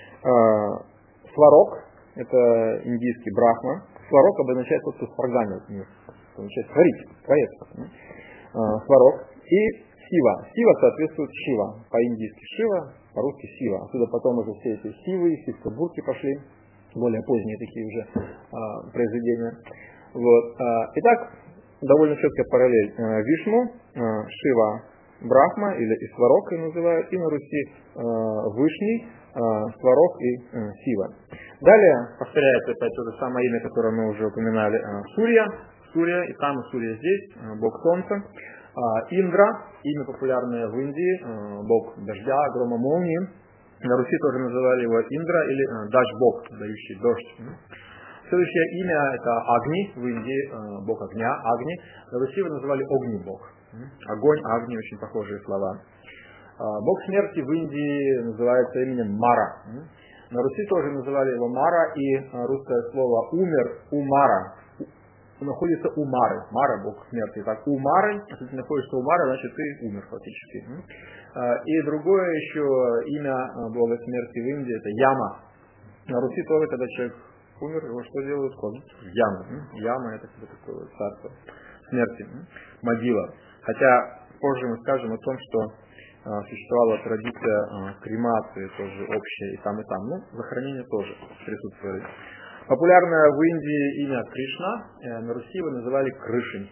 Сварок, это индийский Брахма. Сварок обозначает тот, кто сварганил мир. Означает творить, творец. Сварок. И Сива. Сива соответствует Шива. По-индийски Шива, по-русски Сива. Отсюда потом уже все эти Сивы, Сивка-бурки пошли. Более поздние такие уже а, произведения. Вот. А, итак, довольно четкая параллель. А, Вишну, а, Шива, Брахма или Исварок и называют. И на Руси а, Вышний, а, Сварок и а, Сива. Далее повторяется опять то же самое имя, которое мы уже упоминали. А, Сурья. Сурья, и там, и Сурья здесь, а, бог солнца. Индра, имя популярное в Индии, бог дождя, грома, молнии. На Руси тоже называли его Индра или Даж-бог, дающий дождь. Следующее имя это Агни, в Индии бог огня, Агни. На Руси его называли Огни-бог. Огонь, Агни, очень похожие слова. Бог смерти в Индии называется именем Мара. На Руси тоже называли его Мара, и русское слово умер, умара. находится у Мары. Мара, бог смерти. Так, у Мары, если ты находишься у Мары, значит ты умер фактически. И другое еще имя бога смерти в Индии — это Яма. На Руси тоже, когда человек умер, его что делают? Кладут в яму. Яма — это такое царство смерти, могила. Хотя позже мы скажем о том, что существовала традиция кремации тоже общая и там, и там. Ну, захоронение тоже присутствует. Популярное в Индии имя Кришна, на Руси его называли Крышень.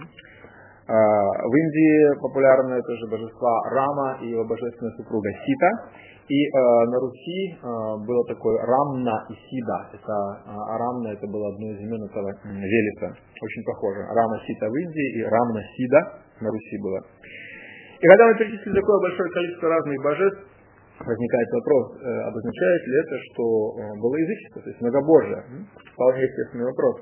В Индии популярны тоже божества Рама и его божественная супруга Сита. И на Руси было такое Рамна и Сида. Это, а Рамна — это было одно из имен этого Велеса. Очень похоже. Рама Сита в Индии и Рамна Сида на Руси было. И когда мы перечислили такое большое количество разных божеств, возникает вопрос, обозначает ли это, что было язычество, то есть многобожие. Вполне естественный вопрос.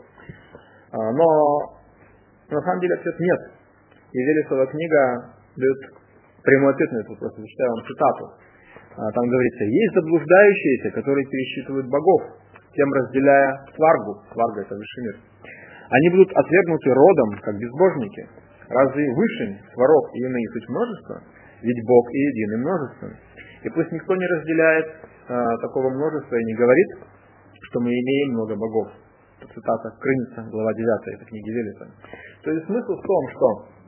Но на самом деле ответ нет. И Велесова книга дает прямой ответ на этот вопрос. Зачитаю вам цитату. Там говорится: есть заблуждающиеся, которые пересчитывают богов, тем разделяя сваргу. Сварга — это высший мир. Они будут отвергнуты родом, как безбожники. Разве вышень, сварог и иные суть множество? Ведь Бог и един и множество. И пусть никто не разделяет а, такого множества и не говорит, что мы имеем много богов. Это цитата Крыница, глава девятая этой книги Велеса. То есть смысл в том, что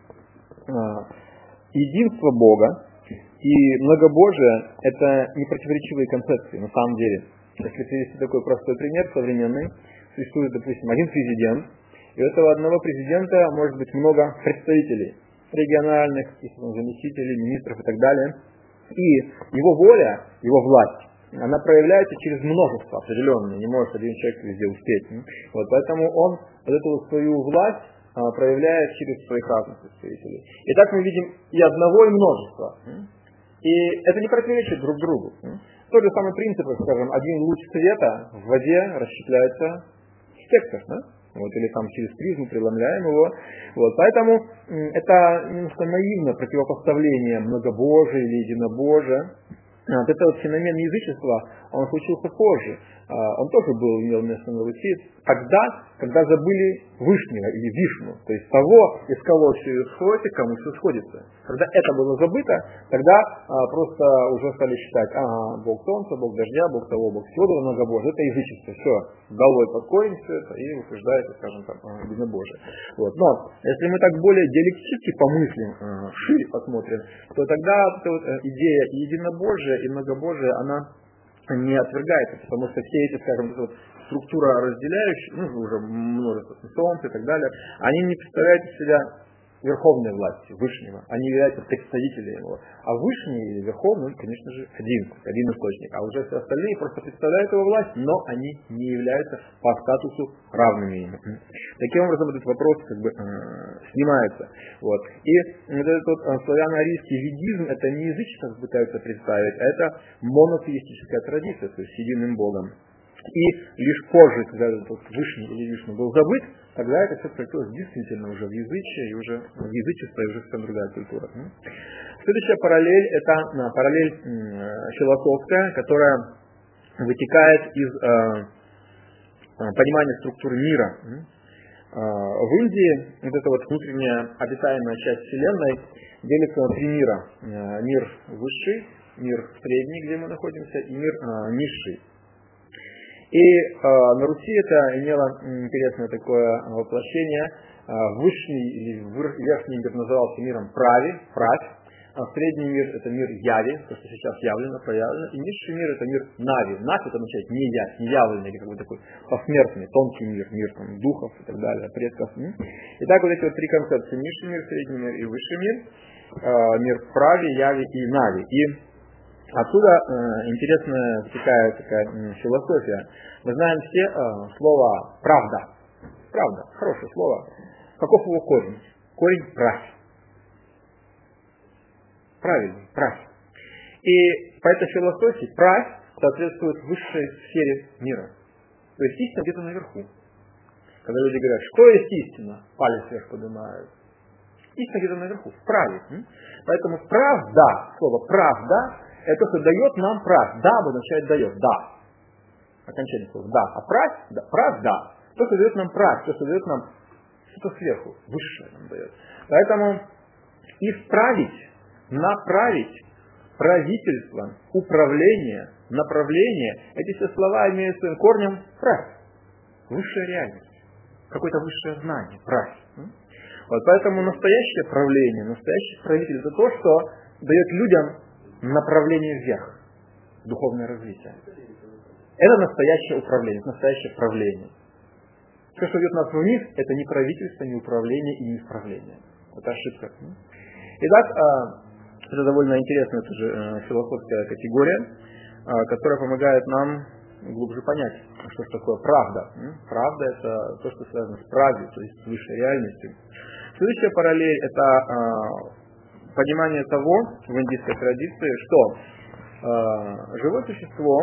а, единство Бога и многобожие — это не противоречивые концепции на самом деле. Если привести такой простой пример современный, существует, допустим, один президент, и у этого одного президента может быть много представителей, региональных, заместителей, министров и так далее. И его воля, его власть, она проявляется через множество определенное, не может один человек везде успеть. Вот, поэтому он вот эту свою власть а, проявляет через своих разных представителей. И так мы видим и одного, и множество. И это не противоречит друг другу. Тот же самый принцип, скажем, один луч света в воде расщепляется в спектр, да? Вот, или там через призму преломляем его. Вот, поэтому это немножко наивное противопоставление многобожия или единобожия. Вот это вот феномен язычества, он случился позже. Он тоже был, имел место на Руси тогда, когда забыли Вышнего или Вишну, то есть того, из кого все исходит и кому все сходится. Когда это было забыто, тогда а, просто уже стали считать: ага, Бог солнца, Бог дождя, Бог того, Бог всего, многобожие. Это язычество. Все, головой под корень все это и утверждается, скажем так, единобожие. Вот. Но если мы так более диалектически помыслим, а, шире посмотрим, то тогда эта вот идея единобожия и многобожия, она не отвергается, потому что все эти, скажем, вот, структура разделяющая, ну, уже множество солнца и так далее, они не представляют из себя верховной власти, Вышнего. Они являются представителями его. А Вышний или Верховный, конечно же, один, один источник. А уже все остальные просто представляют его власть, но они не являются по статусу равными им. Таким образом, этот вопрос как бы э, снимается. Вот. И вот этот вот э, славяно-арийский ведизм, это не язычество, как пытаются представить, а это монотеистическая традиция, то есть с единым Богом. И лишь позже, когда этот вот Вышний или Вишну был забыт, тогда это все превратилось действительно уже в язычие, и уже в язычество, и уже совсем другая культура. Следующая параллель — это параллель философская, которая вытекает из э, понимания структуры мира. В Индии вот эта вот внутренняя обитаемая часть Вселенной делится на три мира. Мир высший, мир средний, где мы находимся, и мир э, низший. И э, на Руси это имело интересное такое воплощение. Э, высший или верхний мир назывался миром прави, правь. А средний мир — это мир яви, то, что сейчас явлено, проявлено. И низший мир — это мир нави. Нави — это означает не я, не явленный, или какой-то такой посмертный, тонкий мир, мир там, духов и так далее, предков. Итак, вот эти вот три концепции: низший мир, средний мир и высший мир. Э, мир прави, яви и нави. И отсюда э, интересная такая, такая э, философия. Мы знаем все э, слово «правда». Правда, хорошее слово. Каков его корень? Корень «правь». Правильно, правь. И по этой философии правь соответствует высшей сфере мира. То есть истина где-то наверху. Когда люди говорят: что есть истина? Палец вверх поднимают. Истина где-то наверху, в праве. Поэтому правда, слово «правда», это то, что дает нам правь. Да обозначает дает, да. Окончание слова да. А правь, да, правда, то, что дает нам правь, то, что дает нам что-то сверху, высшее нам дает. Поэтому исправить, направить, правительство, управление, направление, эти все слова имеют своим корнем правь, высшая реальность, какое-то высшее знание, правь. Вот поэтому настоящее правление, настоящий правитель — это то, что дает людям направление вверх, духовное развитие. Это настоящее управление, настоящее правление. Все, что ведет нас вниз, это не правительство, не управление и не исправление. Это ошибка. Итак, это довольно интересная тоже философская категория, которая помогает нам глубже понять, что же такое правда. Правда — это то, что связано с правдой, то есть с высшей реальностью. Следующая параллель — это понимание того в индийской традиции, что живое существо,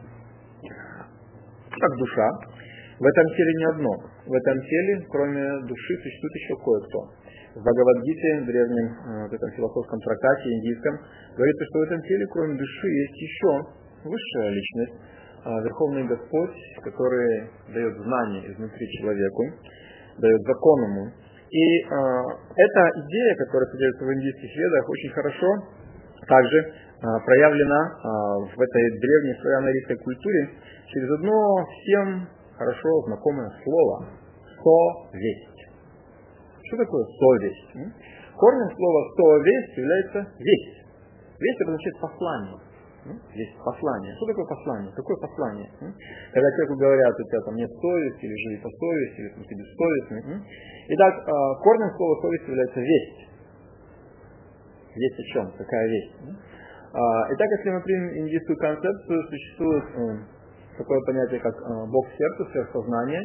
как душа, в этом теле не одно. В этом теле, кроме души, существует еще кое-кто. В Бхагавад-гите, в древнем вот этом философском трактате индийском, говорится, что в этом теле, кроме души, есть еще высшая личность, Верховный Господь, который дает знания изнутри человеку, дает закон ему. И э, эта идея, которая содержится в индийских ведах, очень хорошо также э, проявлена э, в этой древней славяно-арийской культуре через одно всем хорошо знакомое слово — совесть. Что такое совесть? Корнем слова совесть является весть. Весть означает послание. Есть послание. Что такое послание? Какое послание? Когда человеку говорят, у тебя там нет совести, или живи по совести, или там, ты бессовестный. Итак, корнем слова совесть является весть. Весть о чем? Какая весть? Итак, если мы примем индийскую концепцию, существует такое понятие, как Бог сердца, сверхсознание.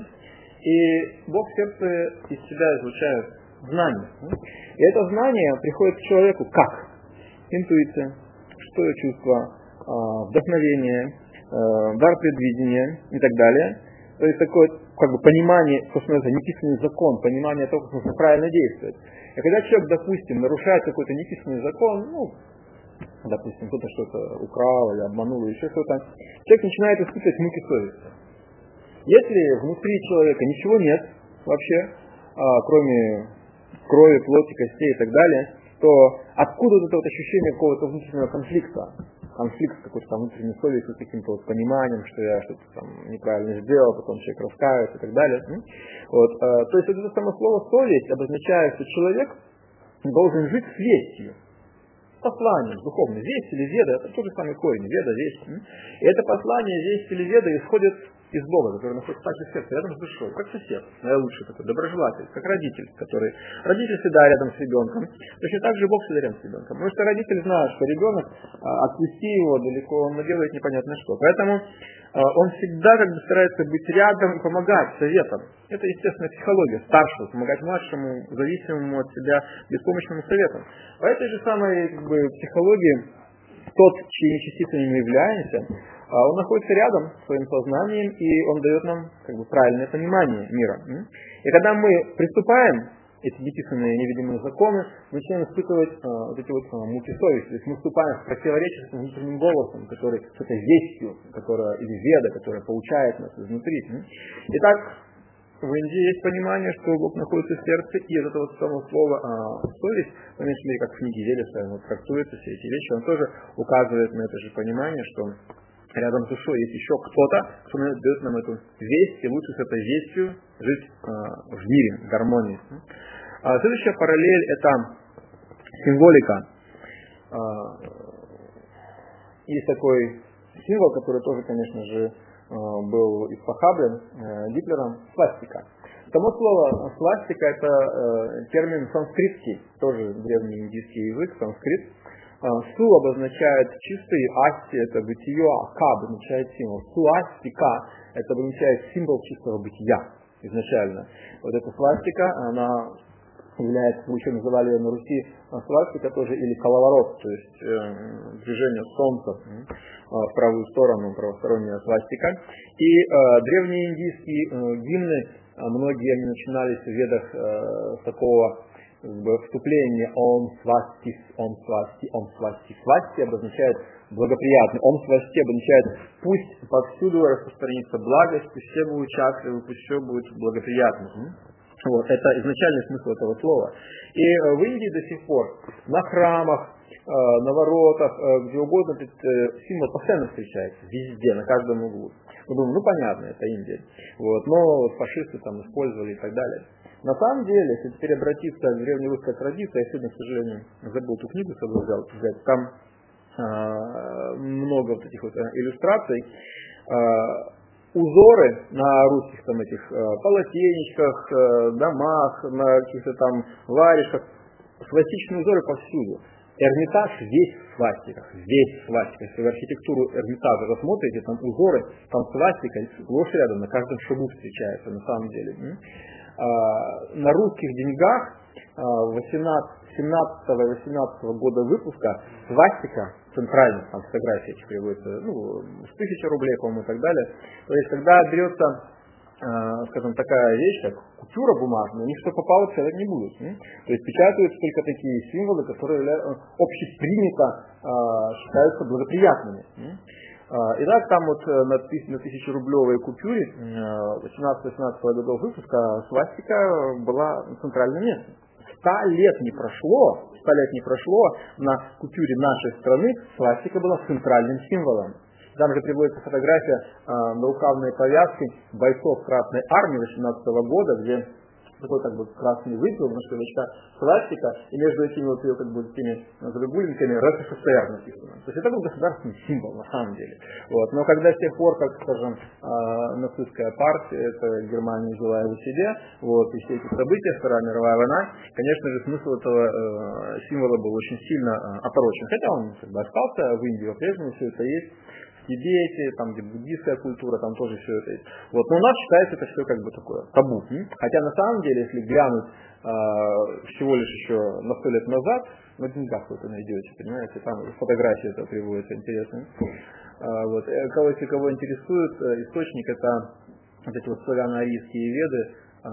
И Бог сердца из себя излучает знание. И это знание приходит к человеку как? Интуиция, шестое чувство, вдохновение, дар предвидения и так далее. То есть такое как бы понимание, что называется, неписанный закон, понимание того, как нужно правильно действовать. И когда человек, допустим, нарушает какой-то неписанный закон, ну, допустим, кто-то что-то украл или обманул, или еще что-то, человек начинает испытывать муки совести. Если внутри человека ничего нет вообще, а, кроме крови, плоти, костей и так далее, то откуда вот это вот ощущение какого-то внутреннего конфликта? Конфликт с какой-то там внутренней совестью, с каким-то вот пониманием, что я что-то там неправильно сделал, потом человек раскаивается и так далее. Вот, а, то есть вот это само слово совесть обозначает, что человек должен жить с вестью, с посланием духовным. Весть или веда — это тот же самый корень, веда, весть. И это послание, весть или веда исходит из Бога, который находится также в сердце, рядом с душой, как сосед, наилучший такой, доброжелатель, как родитель, который... Родитель всегда рядом с ребенком, точно так же Бог всегда рядом с ребенком. Потому что родитель знает, что ребенок, отпусти его далеко, он наделает непонятно что. Поэтому он всегда как бы старается быть рядом и помогать советом. Это естественная психология старшего, помогать младшему, зависимому от себя, беспомощному советом. По этой же самой как бы, психологии тот, чьими частицами мы являемся, он находится рядом своим сознанием, и он дает нам как бы, правильное понимание мира. И когда мы приступаем эти неписанные невидимые законы, мы начинаем испытывать а, вот эти вот а, муки совести. То есть мы вступаем в противоречие с этим внутренним голосом, который, с этой вестью, которая, или веда, которая получает нас изнутри. Итак, в Индии есть понимание, что Бог находится в сердце, и из этого самого слова а, совесть, по меньшей мере, как в книге Велеса вот, трактуются все эти вещи, он тоже указывает на это же понимание, что рядом с душой есть еще кто-то, кто дает нам эту весть, и лучше с этой вестью жить э, в мире, в гармонии. А следующая параллель — это символика. А, есть такой символ, который тоже, конечно же, был испохаблен э, Гитлером, свастика. Само слово свастика — это э, термин санскритский, тоже древний индийский язык, санскрит. Су обозначает чистый, асти — это бытие, а ка обозначает символ. Суастика — это обозначает символ чистого бытия изначально. Вот эта свастика, она является, мы еще называли ее на Руси свастика тоже, или коловорот, то есть э, движение солнца э, в правую сторону, правосторонняя свастика. И э, древние индийские э, гимны, э, многие они начинались в ведах э, с такого вступление «Ом свасти», «Ом свасти», «Ом свасти». Свасти обозначает благоприятный. «Ом свасти» обозначает «пусть повсюду распространится благость, пусть все будут счастливы, пусть все будет благоприятно». Вот, это изначальный смысл этого слова. И в Индии до сих пор на храмах, на воротах, где угодно этот символ постоянно встречается, везде, на каждом углу. Мы думаем, ну понятно, это Индия. Вот, но фашисты там использовали и так далее. На самом деле, если теперь обратиться к древнерусской традиции, я сегодня, к сожалению, забыл ту книгу с собой взять, там э, много вот этих вот иллюстраций, э, узоры на русских там этих э, полотенечках, э, домах, на каких-то там варежках, свастичные узоры повсюду. Эрмитаж весь в свастиках, весь в свастиках. Если вы архитектуру Эрмитажа рассмотрите, там узоры, там свастика сплошь рядом, на каждом шагу встречается на самом деле. А, на русских деньгах семнадцатого-восемнадцатого года выпуска свастика центральных, там фотографии эти приводятся, ну, с тысячи рублей, по-моему, и так далее. То есть, когда берется, э, скажем, такая вещь, как купюра бумажная, у них что попало, целых не будет. М? То есть, печатаются только такие символы, которые общепринято э, считаются благоприятными. М? Итак, там вот на тысячерублевой купюре восемнадцатого-восемнадцатого годов выпуска свастика была центральным местом. Ста лет не прошло, ста лет не прошло, на купюре нашей страны свастика была центральным символом. Там же приводится фотография э, нарукавной повязки бойцов Красной Армии восемнадцатого года, где такой как бы красный выпил, немножко свастика, и между этими вот ее как бы такими загогулинками РСФСР написано. То есть это был государственный символ на самом деле. Вот. Но когда с тех пор, как, скажем, э, нацистская партия, это Германия взяла его себе, вот, и все эти события, Вторая мировая война, конечно же, смысл этого э, символа был очень сильно э, опорочен. Хотя он как бы остался в Индии, по-прежнему все это есть. В Тибете, там, где буддийская культура, там тоже все это есть. Вот. Но у нас считается это все как бы такое табу. Хотя на самом деле, если глянуть э, всего лишь еще на сто лет назад, на деньгах вы это найдете, понимаете, там фотографии это приводятся интересные. Э, вот. Кого, если кого интересует, э, источник это вот эти вот славяно-арийские веды, э,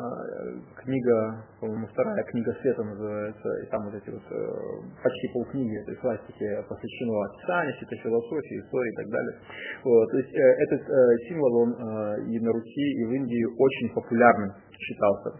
книга, по-моему, вторая книга света называется, и там вот эти вот э, почти полкниги этой свастики посвящено описанию, философии, истории и так далее. Вот, то есть э, этот э, символ, он э, и на Руси, и в Индии очень популярным считался.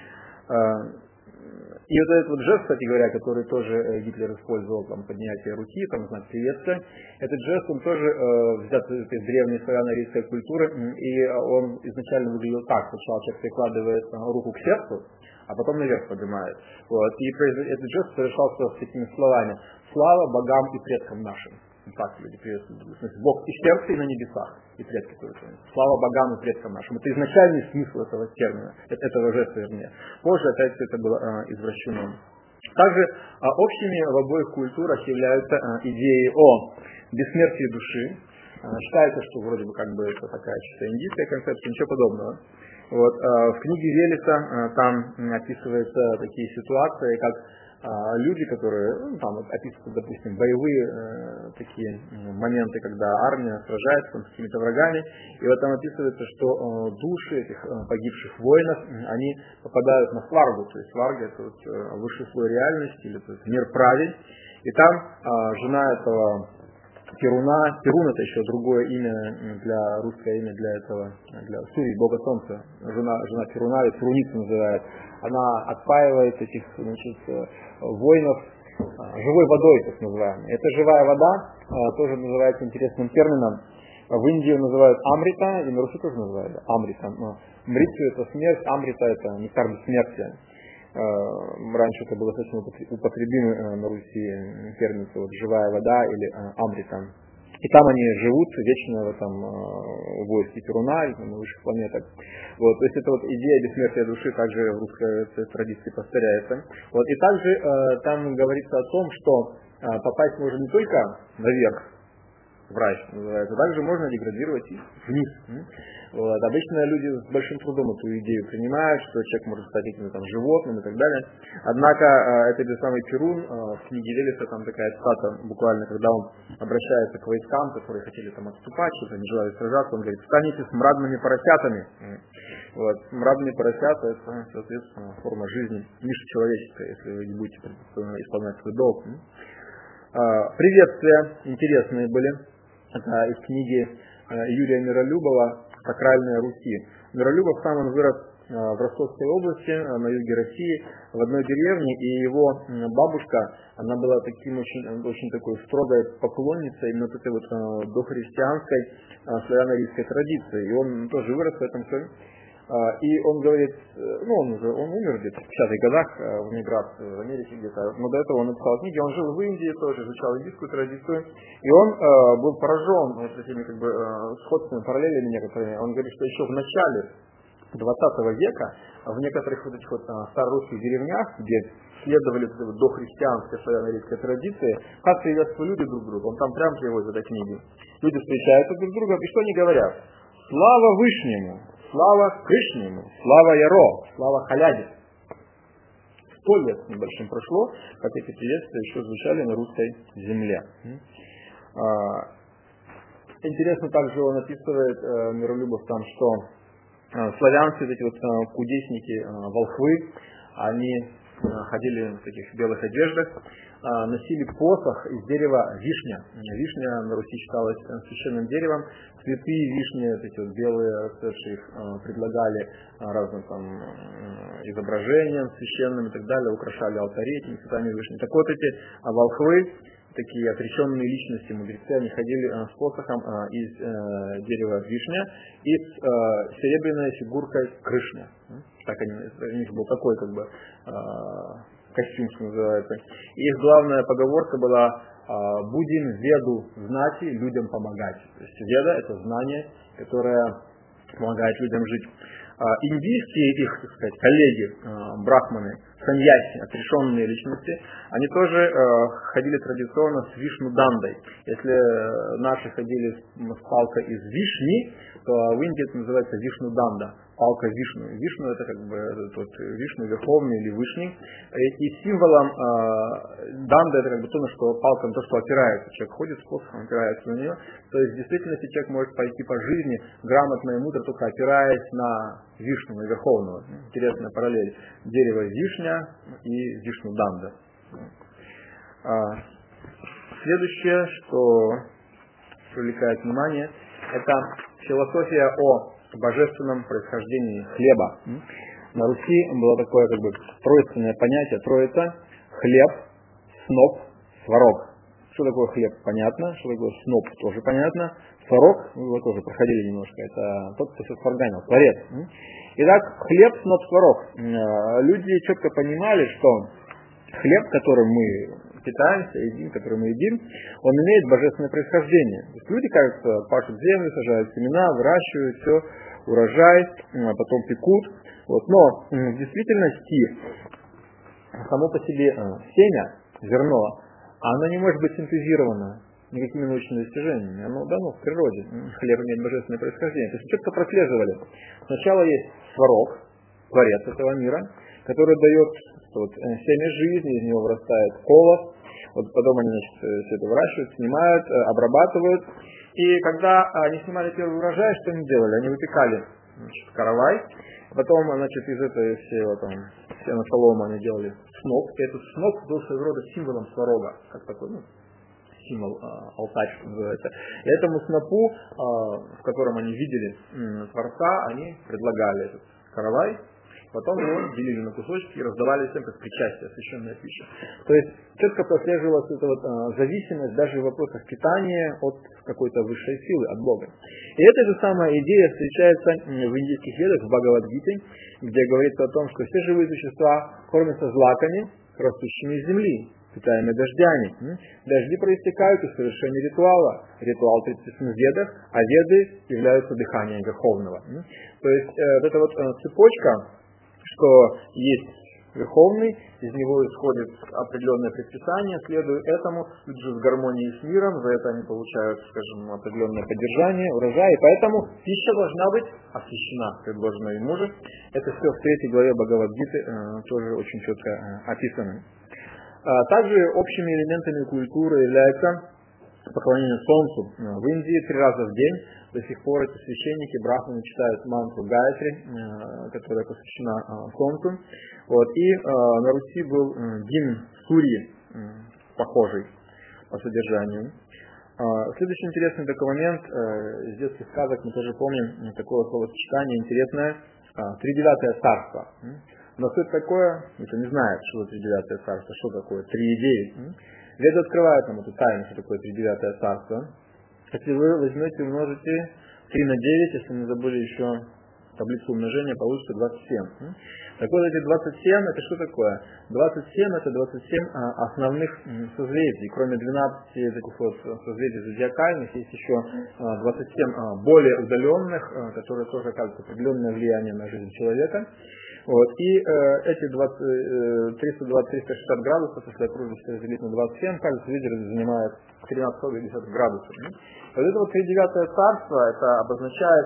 Э, И вот этот вот жест, кстати говоря, который тоже Гитлер использовал, там, поднятие руки, там, знак приветствия, этот жест, он тоже э, взят из этой древней славяно-арийской культуры, и он изначально выглядел так, сначала человек прикладывает руку к сердцу, а потом наверх поднимает. Вот. И этот жест совершался с такими словами: «Слава богам и предкам нашим». Так люди приветствуют. В смысле, Бог и в сердце, и на небесах, и предки тоже. Слава богам и предкам нашим. Это изначальный смысл этого термина, этого жеста, вернее. Позже опять все это было э, извращено. Также э, общими в обоих культурах являются э, идеи о бессмертии души. Э, считается, что вроде бы как бы это такая чисто индийская концепция, ничего подобного. Вот, э, в книге Велеса э, там описываются такие ситуации, как люди, которые, ну, там описывают, допустим, боевые э, такие э, моменты, когда армия сражается там, с какими-то врагами, и вот там описывается, что э, души этих э, погибших воинов, э, они попадают на сваргу, то есть сварга — это вот, э, высший слой реальности, или то есть мир праведь, и там э, жена этого Перуна, Перун — это еще другое имя, для русское имя для этого, для Сури, бога солнца, жена, жена Перуна, и Перуница называют, она отпаивает этих, значит, воинов живой водой, так называемой. Эта живая вода тоже называется интересным термином. В Индии называют амрита, и на Руси тоже называют амрита. Мритсу — это смерть, амрита — это нектар бессмертия. Раньше это было совсем употребимый на Руси термин вот, живая вода или амрита. И там они живут вечно в этом войске Перуна, на высших планетах. Вот, то есть это вот идея бессмертия души также в русской традиции повторяется. Вот, и также э, там говорится о том, что э, попасть можно не только наверх, в рай, называется, также можно деградировать и вниз. Вот. Обычно люди с большим трудом эту идею принимают, что человек может стать каким-то там животным и так далее. Однако этот же самый Перун, в книге Велеса там такая цитата, буквально, когда он обращается к войскам, которые хотели там отступать, что-то не желали сражаться, он говорит: «Станете смрадными поросятами». Вот. Смрадные поросята — это, соответственно, форма жизни ниже человеческой, если вы не будете исполнять свой долг. Приветствия интересные были. Это из книги Юрия Миролюбова «Сакральная Руси». Миролюбов сам он вырос в в Ростовской области, на юге России, в одной деревне, и его бабушка, она была таким очень, очень такой строгой поклонницей именно этой вот дохристианской славяно-арийской традиции. И он тоже вырос в этом всем. И он говорит, ну он уже, он умер где-то в пятидесятых годах в эмиграции в Америке где-то, но до этого он написал книги, он жил в Индии тоже, изучал индийскую традицию, и он э, был поражен вот этими как бы э, сходственными параллелями некоторыми. Он говорит, что еще в начале двадцатого века в некоторых вот этих вот старорусских деревнях, где следовали вот дохристианской славяно-арийской традиции, как приветствуют люди друг друга. Он там прям приводит этой книги. Люди встречаются друг с другом, и что они говорят? Слава Вышнему! Слава Кришнему, слава Яро, слава Халяде. Сто лет с небольшим прошло, как эти приветствия еще звучали на русской земле. Интересно также он описывает Миролюбов там, что славянцы, эти вот кудесники, волхвы, они ходили в таких белых одеждах, носили посох из дерева вишня. Вишня на Руси считалась священным деревом. Цветы вишни, вот эти вот белые расцветшие, их предлагали разным там изображениям священным и так далее, украшали алтари этими цветами вишни. Так вот эти волхвы, такие отреченные личности, мудрецы, они ходили с посохом из дерева вишня и с серебряной фигуркой Кришны. Так они, у них был такой как бы костюм, что называется. И их главная поговорка была: будем веду знати, людям помогать. То есть веда — это знание, которое помогает людям жить. Индийские их, так сказать, коллеги, брахманы, саньяси, отрешенные личности, они тоже ходили традиционно с вишну-дандой. Если наши ходили с палкой из вишни, то в Индии это называется вишну-данда. Палка вишну. Вишну — это как бы тот вишну верховный или вышний. И символом э, данда — это как бы то, на что палка, на то, что опирается. Человек ходит с посохом, опирается на нее. То есть в действительности человек может пойти по жизни грамотно и мудро, только опираясь на вишну, на верховного. Интересная параллель. Дерево вишня и вишну данда. Следующее, что привлекает внимание, это философия о божественном происхождении хлеба. На Руси было такое как бы тройственное понятие, троица: хлеб, сноп, сварог. Что такое хлеб? Понятно. Что такое сноп? Тоже понятно. Сварог, мы его тоже проходили немножко, это тот, кто все сварганил, творец. Итак, хлеб, сноп, сварог. Люди четко понимали, что хлеб, которым мы питаемся, едим, который мы едим, он имеет божественное происхождение. То есть люди, кажется, пашут землю, сажают семена, выращивают все, урожай, потом пекут. Вот. Но в действительности само по себе семя, зерно, оно не может быть синтезировано никакими научными достижениями. Оно дано в природе. Хлеб имеет божественное происхождение. То есть четко прослеживали. Сначала есть сварог, творец этого мира, который дает вот, семя жизни, из него вырастает колос. Вот потом они, значит, все это выращивают, снимают, обрабатывают. И когда они снимали первый урожай, что они делали? Они выпекали, значит, каравай. Потом, значит, из этой всего там сена солома они делали сноп. И этот сноп был своего рода символом сварога, как такой, ну, символ э, алтарь, что называется. И этому снопу, э, в котором они видели э, Творца, они предлагали этот каравай. Потом его делили на кусочки и раздавали всем как причастие, священная пища. То есть четко прослеживалась эта вот, а, зависимость даже в вопросах питания от какой-то высшей силы, от Бога. И эта же самая идея встречается в индийских ведах, в Бхагавад-гите, где говорится о том, что все живые существа кормятся злаками, растущими из земли, питаемые дождями. Дожди проистекают из совершения ритуала. Ритуал предписан в ведах, а веды являются дыханием Верховного. То есть э, вот эта вот э, цепочка, что есть Верховный, из него исходит определенное предписание, следуя этому, люди живут в гармонии с миром, за это они получают, скажем, определенное поддержание, урожай, и поэтому пища должна быть освящена, предложенная ему же. Это все в третьей главе Бхагавад-гиты э, тоже очень четко э, описано. А также общими элементами культуры является поклонение Солнцу. В Индии три раза в день до сих пор эти священники, брахманы, читают мантру Гайатри, которая посвящена Солнцу. Вот. И на Руси был гимн Сурьи, похожий по содержанию. Следующий интересный такой момент. Из детских сказок мы тоже помним такое словосочетание интересное. тридевятое царство. Но что это такое? Никто не знает, что это тридевятое царство, что такое три и девять. Веды открывают нам эту тайну, что такое тридевятое царство. Если вы возьмете и умножите три на девять, если не забыли еще таблицу умножения, получится двадцать семь. Так вот, эти двадцать семь, это что такое? двадцать семь это двадцать семь а, основных созвездий. Кроме двенадцати таких вот созвездий зодиакальных, есть еще а, двадцать семь а, более удаленных, а, которые тоже оказывают определенное влияние на жизнь человека. Вот. И э, эти триста двадцать - триста шестьдесят градусов, если окружность разделить на двадцать семь, кажется, видите, занимает тринадцать целых десять десятых градусов. Вот это вот тридевятое царство, это обозначает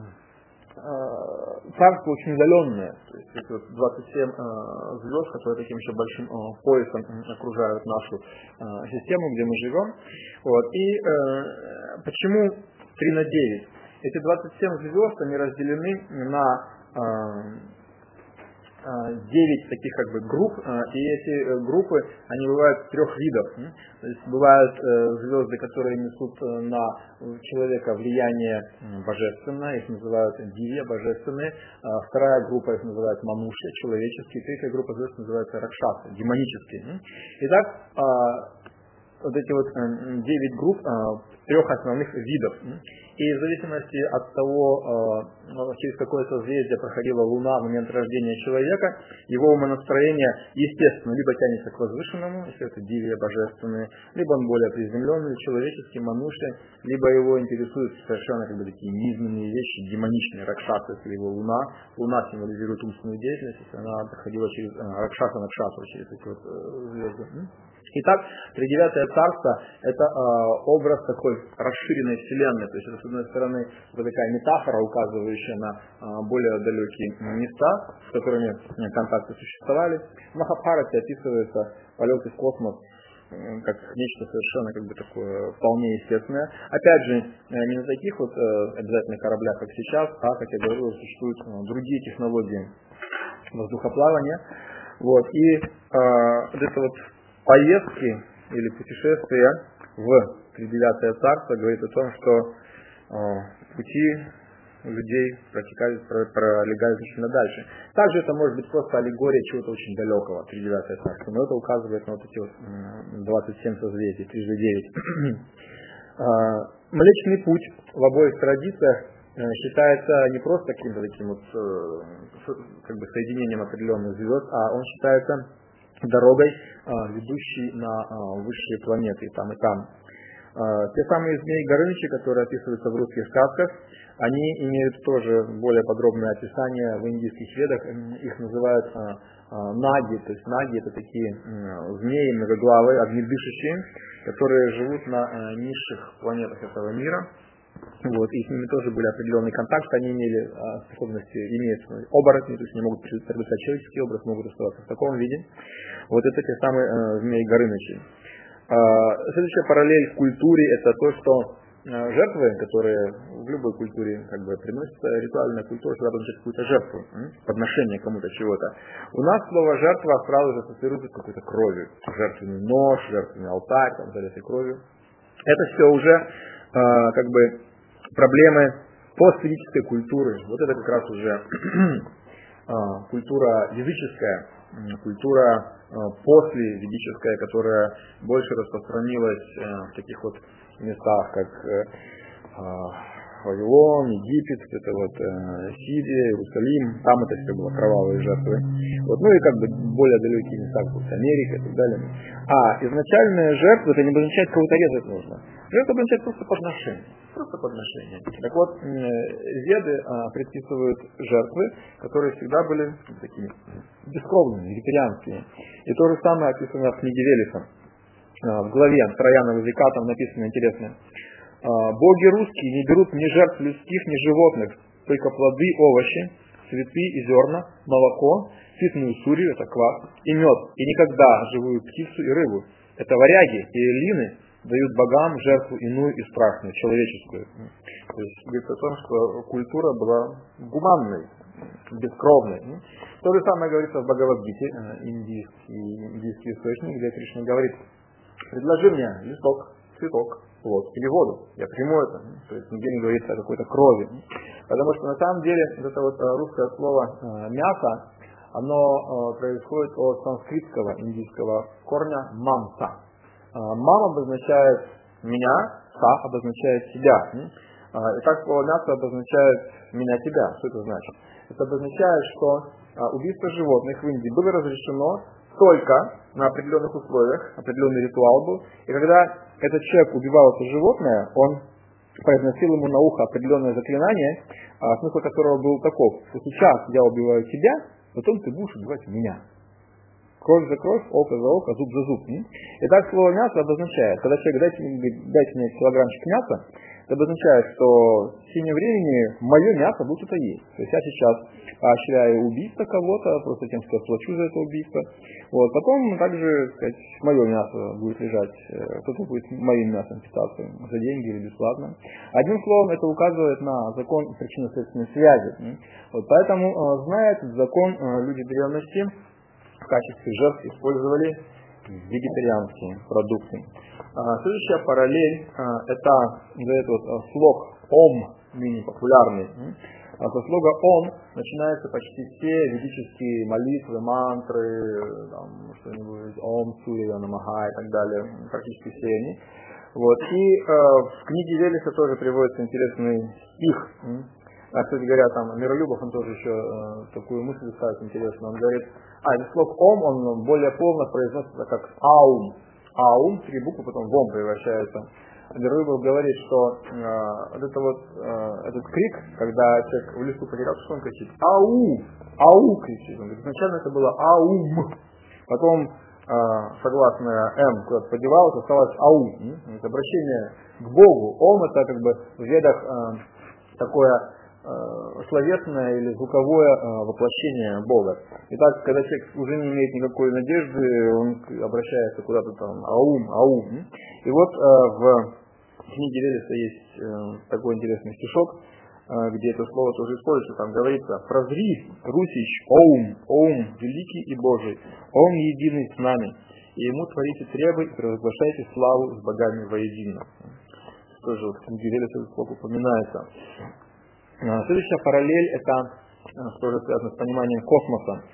царство очень удаленное, то есть это двадцать семь э, звезд, которые таким еще большим э, поясом окружают нашу э, систему, где мы живем. Вот. И э, почему три на девять? Эти двадцать семь звезд, они разделены на э, девять таких как бы групп, и эти группы, они бывают трех видов. То есть бывают звезды, которые несут на человека влияние божественное, их называют дивья, божественные. Вторая группа их называют манушья, человеческие. Третья группа звезд называется ракшасы, демонические. Итак, вот эти вот девять групп трех основных видов. И в зависимости от того, через какое созвездие проходила Луна в момент рождения человека, его умонастроение, естественно, либо тянется к возвышенному, если это дивья божественные, либо он более приземленный, человеческий, мануши, либо его интересуют совершенно как бы такие низменные вещи, демоничные, ракшасы, если его Луна. Луна символизирует умственную деятельность, если она проходила через ракшаса накшасу, через эти вот звезды. Итак, тридевятое царство – это э, образ такой расширенной вселенной. То есть это, с одной стороны, это такая метафора, указывающая на э, более далекие места, с которыми контакты существовали. В Махабхарате описывается полеты в космос э, как нечто совершенно как бы такое вполне естественное. Опять же, э, не на таких вот э, обязательно кораблях, как сейчас, а, как я говорил, существуют э, другие технологии воздухоплавания. Вот. И э, вот это вот поездки или путешествия в тридевятое царство говорит о том, что э, пути людей протекают, пролегают очень дальше. Также это может быть просто аллегория чего-то очень далекого, тридевятое царство, но это указывает на вот эти вот двадцать семь созвездий, трижды девять. Млечный путь в обоих традициях считается не просто каким-то таким вот как бы соединением определенных звезд, а он считается дорогой, ведущей на высшие планеты, и там, и там. Те самые змеи Горынычи, которые описываются в русских сказках, они имеют тоже более подробное описание в индийских ведах. Их называют наги, то есть наги это такие змеи многоглавые, огнедышащие, которые живут на низших планетах этого мира. Вот, и с ними тоже были определенные контакты, они имели а, способности, имеют оборотни, то есть они могут предоставить человеческий образ, могут оставаться в таком виде. Вот это те самые а, змеи Горынычи. А, следующая параллель в культуре это то, что а, жертвы, которые в любой культуре как бы приносятся, ритуальная культура всегда приносит какую-то жертву, м? подношение кому-то чего-то. У нас слово жертва сразу же ассоциируется с какой-то кровью. Жертвенный нож, жертвенный алтарь, там, залитый кровью. Это все уже а, как бы проблемы постфизической культуры. Вот это как раз уже а, культура языческая, культура а, послеведическая, которая больше распространилась а, в таких вот местах, как а, Вавилон, Египет, это вот э, Сирия, Иерусалим, там это все было кровавые жертвы. Вот, ну и как бы более далекие места, как Америка и так далее. А изначальная жертва, это не обозначает, кого-то резать нужно. Жертва обозначает просто подношение. Просто подношение. Так вот, э, веды э, предписывают жертвы, которые всегда были такими бескровными, вегетарианскими. И то же самое описано в книге Велеса. Э, в главе Троянова языка там написано интересное. Боги русские не берут ни жертв людских, ни животных, только плоды, овощи, цветы и зерна, молоко, сытную сурью, это квас, и мед, и никогда живую птицу и рыбу. Это варяги и эллины дают богам жертву иную и страшную, человеческую. То есть говорится о том, что культура была гуманной, бескровной. То же самое говорится в Бхагавад-гите, индийский, индийский источник, где Кришна говорит: предложи мне листок, цветок, плод или воду. Я приму это. То есть нигде не говорится о какой-то крови. Потому что на самом деле вот это вот русское слово мясо, оно происходит от санскритского индийского корня мамса. Мам обозначает меня, са обозначает тебя. Итак, слово мясо обозначает меня-тебя. Что это значит? Это обозначает, что убийство животных в Индии было разрешено только на определенных условиях, определенный ритуал был. И когда этот человек убивал это животное, он произносил ему на ухо определенное заклинание, смысл которого был таков, что сейчас я убиваю тебя, потом ты будешь убивать меня. Кровь за кровь, око за око, зуб за зуб. И так слово мясо обозначает, когда человек дайте, дайте мне килограммчик мяса, это обозначает, что в течение времени мое мясо будет это есть. То есть я сейчас поощряю убийство кого-то, просто тем, что я плачу за это убийство. Вот. Потом также, так сказать, мое мясо будет лежать, кто-то будет моим мясом питаться за деньги или бесплатно. Одним словом, это указывает на закон причинно-следственной связи. Вот. Поэтому, зная этот закон, люди древности в качестве жертв использовали вегетарианские продукты. Следующая параллель – это этот вот слог «Ом», ныне популярный. Со слога «Ом» начинаются почти все ведические молитвы, мантры, там, что-нибудь «Ом», «Сурья», «Намаха» и так далее, практически все они. Вот. И э, в книге Велеса тоже приводится интересный стих. А, кстати говоря, там Миролюбов, он тоже еще э, такую мысль ставит интересную. Он говорит, а, этот слог «Ом», он более полно произносится как «Аум». Аум, три буквы, потом в «Ом» превращается. Миролюбов говорит, что э, вот это вот, э, этот крик, когда человек в лесу потерял, что он кричит? «Ау! Ау!» кричит. Он говорит, изначально это было «Аум». Потом э, согласное «М» куда-то подевалось, осталось «Ау». Это обращение к Богу. «Ом» это как бы в ведах э, такое словесное или звуковое воплощение Бога. Итак, когда человек уже не имеет никакой надежды, он обращается куда-то там аум, аум. И вот в книге Велеса есть такой интересный стишок, где это слово тоже используется. Там говорится: «Прозри, Русич, оум, оум, великий и Божий, он единый с нами, и ему творите требы и провозглашайте славу с богами воедино». Тоже вот в книге Велеса этот слог упоминается. Следующая параллель – это тоже связано с пониманием космоса.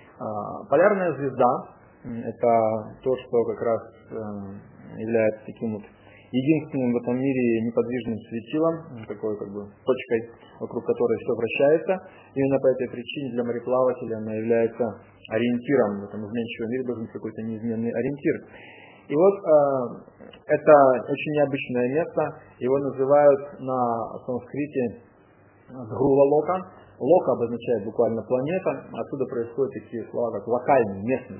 Полярная звезда – это то, что как раз является таким вот единственным в этом мире неподвижным светилом, такой как бы точкой, вокруг которой все вращается. Именно по этой причине для мореплавателя она является ориентиром. В этом изменчивом мире должен быть какой-то неизменный ориентир. И вот э, это очень необычное место. Его называют на санскрите Дхрува-лока. Лока обозначает буквально планета. Отсюда происходят такие слова, как локальный, местный.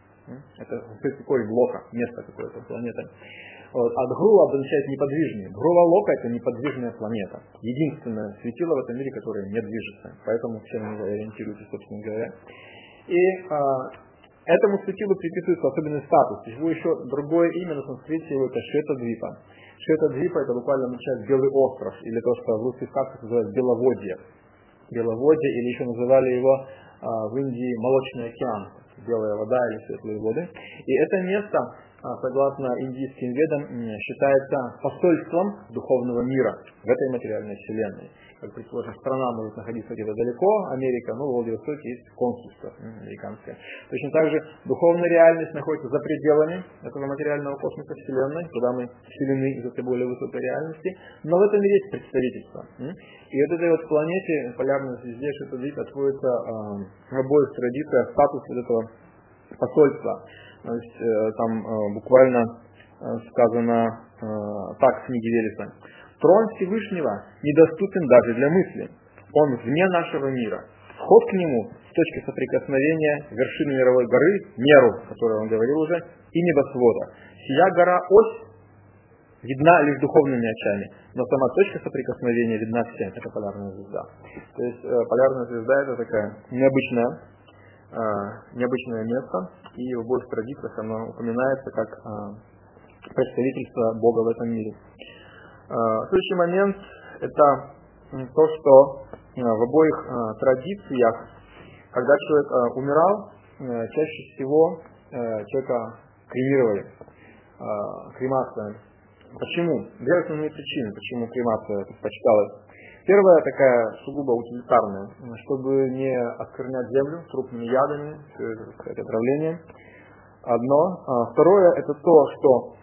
Это корень лока, место какое-то, планета. Вот. А Дхрува обозначает неподвижный. Дхрува-лока – это неподвижная планета. Единственное светило в этом мире, которое не движется. Поэтому все на него ориентируются, собственно говоря. И а, этому светилу приписывается особенный статус. Его еще другое имя на санскрите его это Швета-двипа. Швета-двипа это буквально означает белый остров, или то, что в русских сказках называют беловодье. Беловодье, или еще называли его а, в Индии молочный океан, белая вода или светлые воды. И это место, а, согласно индийским ведам, считается посольством духовного мира в этой материальной вселенной. Как предположим, страна может находиться где-то далеко, Америка, но в Владивостоке есть консульство американское. Точно так же духовная реальность находится за пределами этого материального космоса Вселенной, куда мы вселены из этой более высокой реальности, но в этом мире есть представительство. И вот этой вот планете, полярной звезде Швета-двипа, отводится э, в обоих традициях статус вот этого посольства. То есть э, там э, буквально э, сказано э, так в книге Велеса. Трон Всевышнего недоступен даже для мысли. Он вне нашего мира. Вход к нему с точки соприкосновения вершины мировой горы, Меру, о которой он говорил уже, и небосвода. Сия гора ось видна лишь духовными очами, но сама точка соприкосновения видна всем. Это полярная звезда. То есть э, полярная звезда это такая необычная, э, необычное место, и в обоих традициях оно упоминается как э, представительство Бога в этом мире. Следующий момент – это то, что в обоих традициях, когда человек умирал, чаще всего человека кремировали. Кремация. Почему? Две основные причины, почему кремация предпочиталась. Первая такая сугубо утилитарная, чтобы не осквернять землю трупными ядами, все это, так сказать, отравление. Одно. Второе, это то, что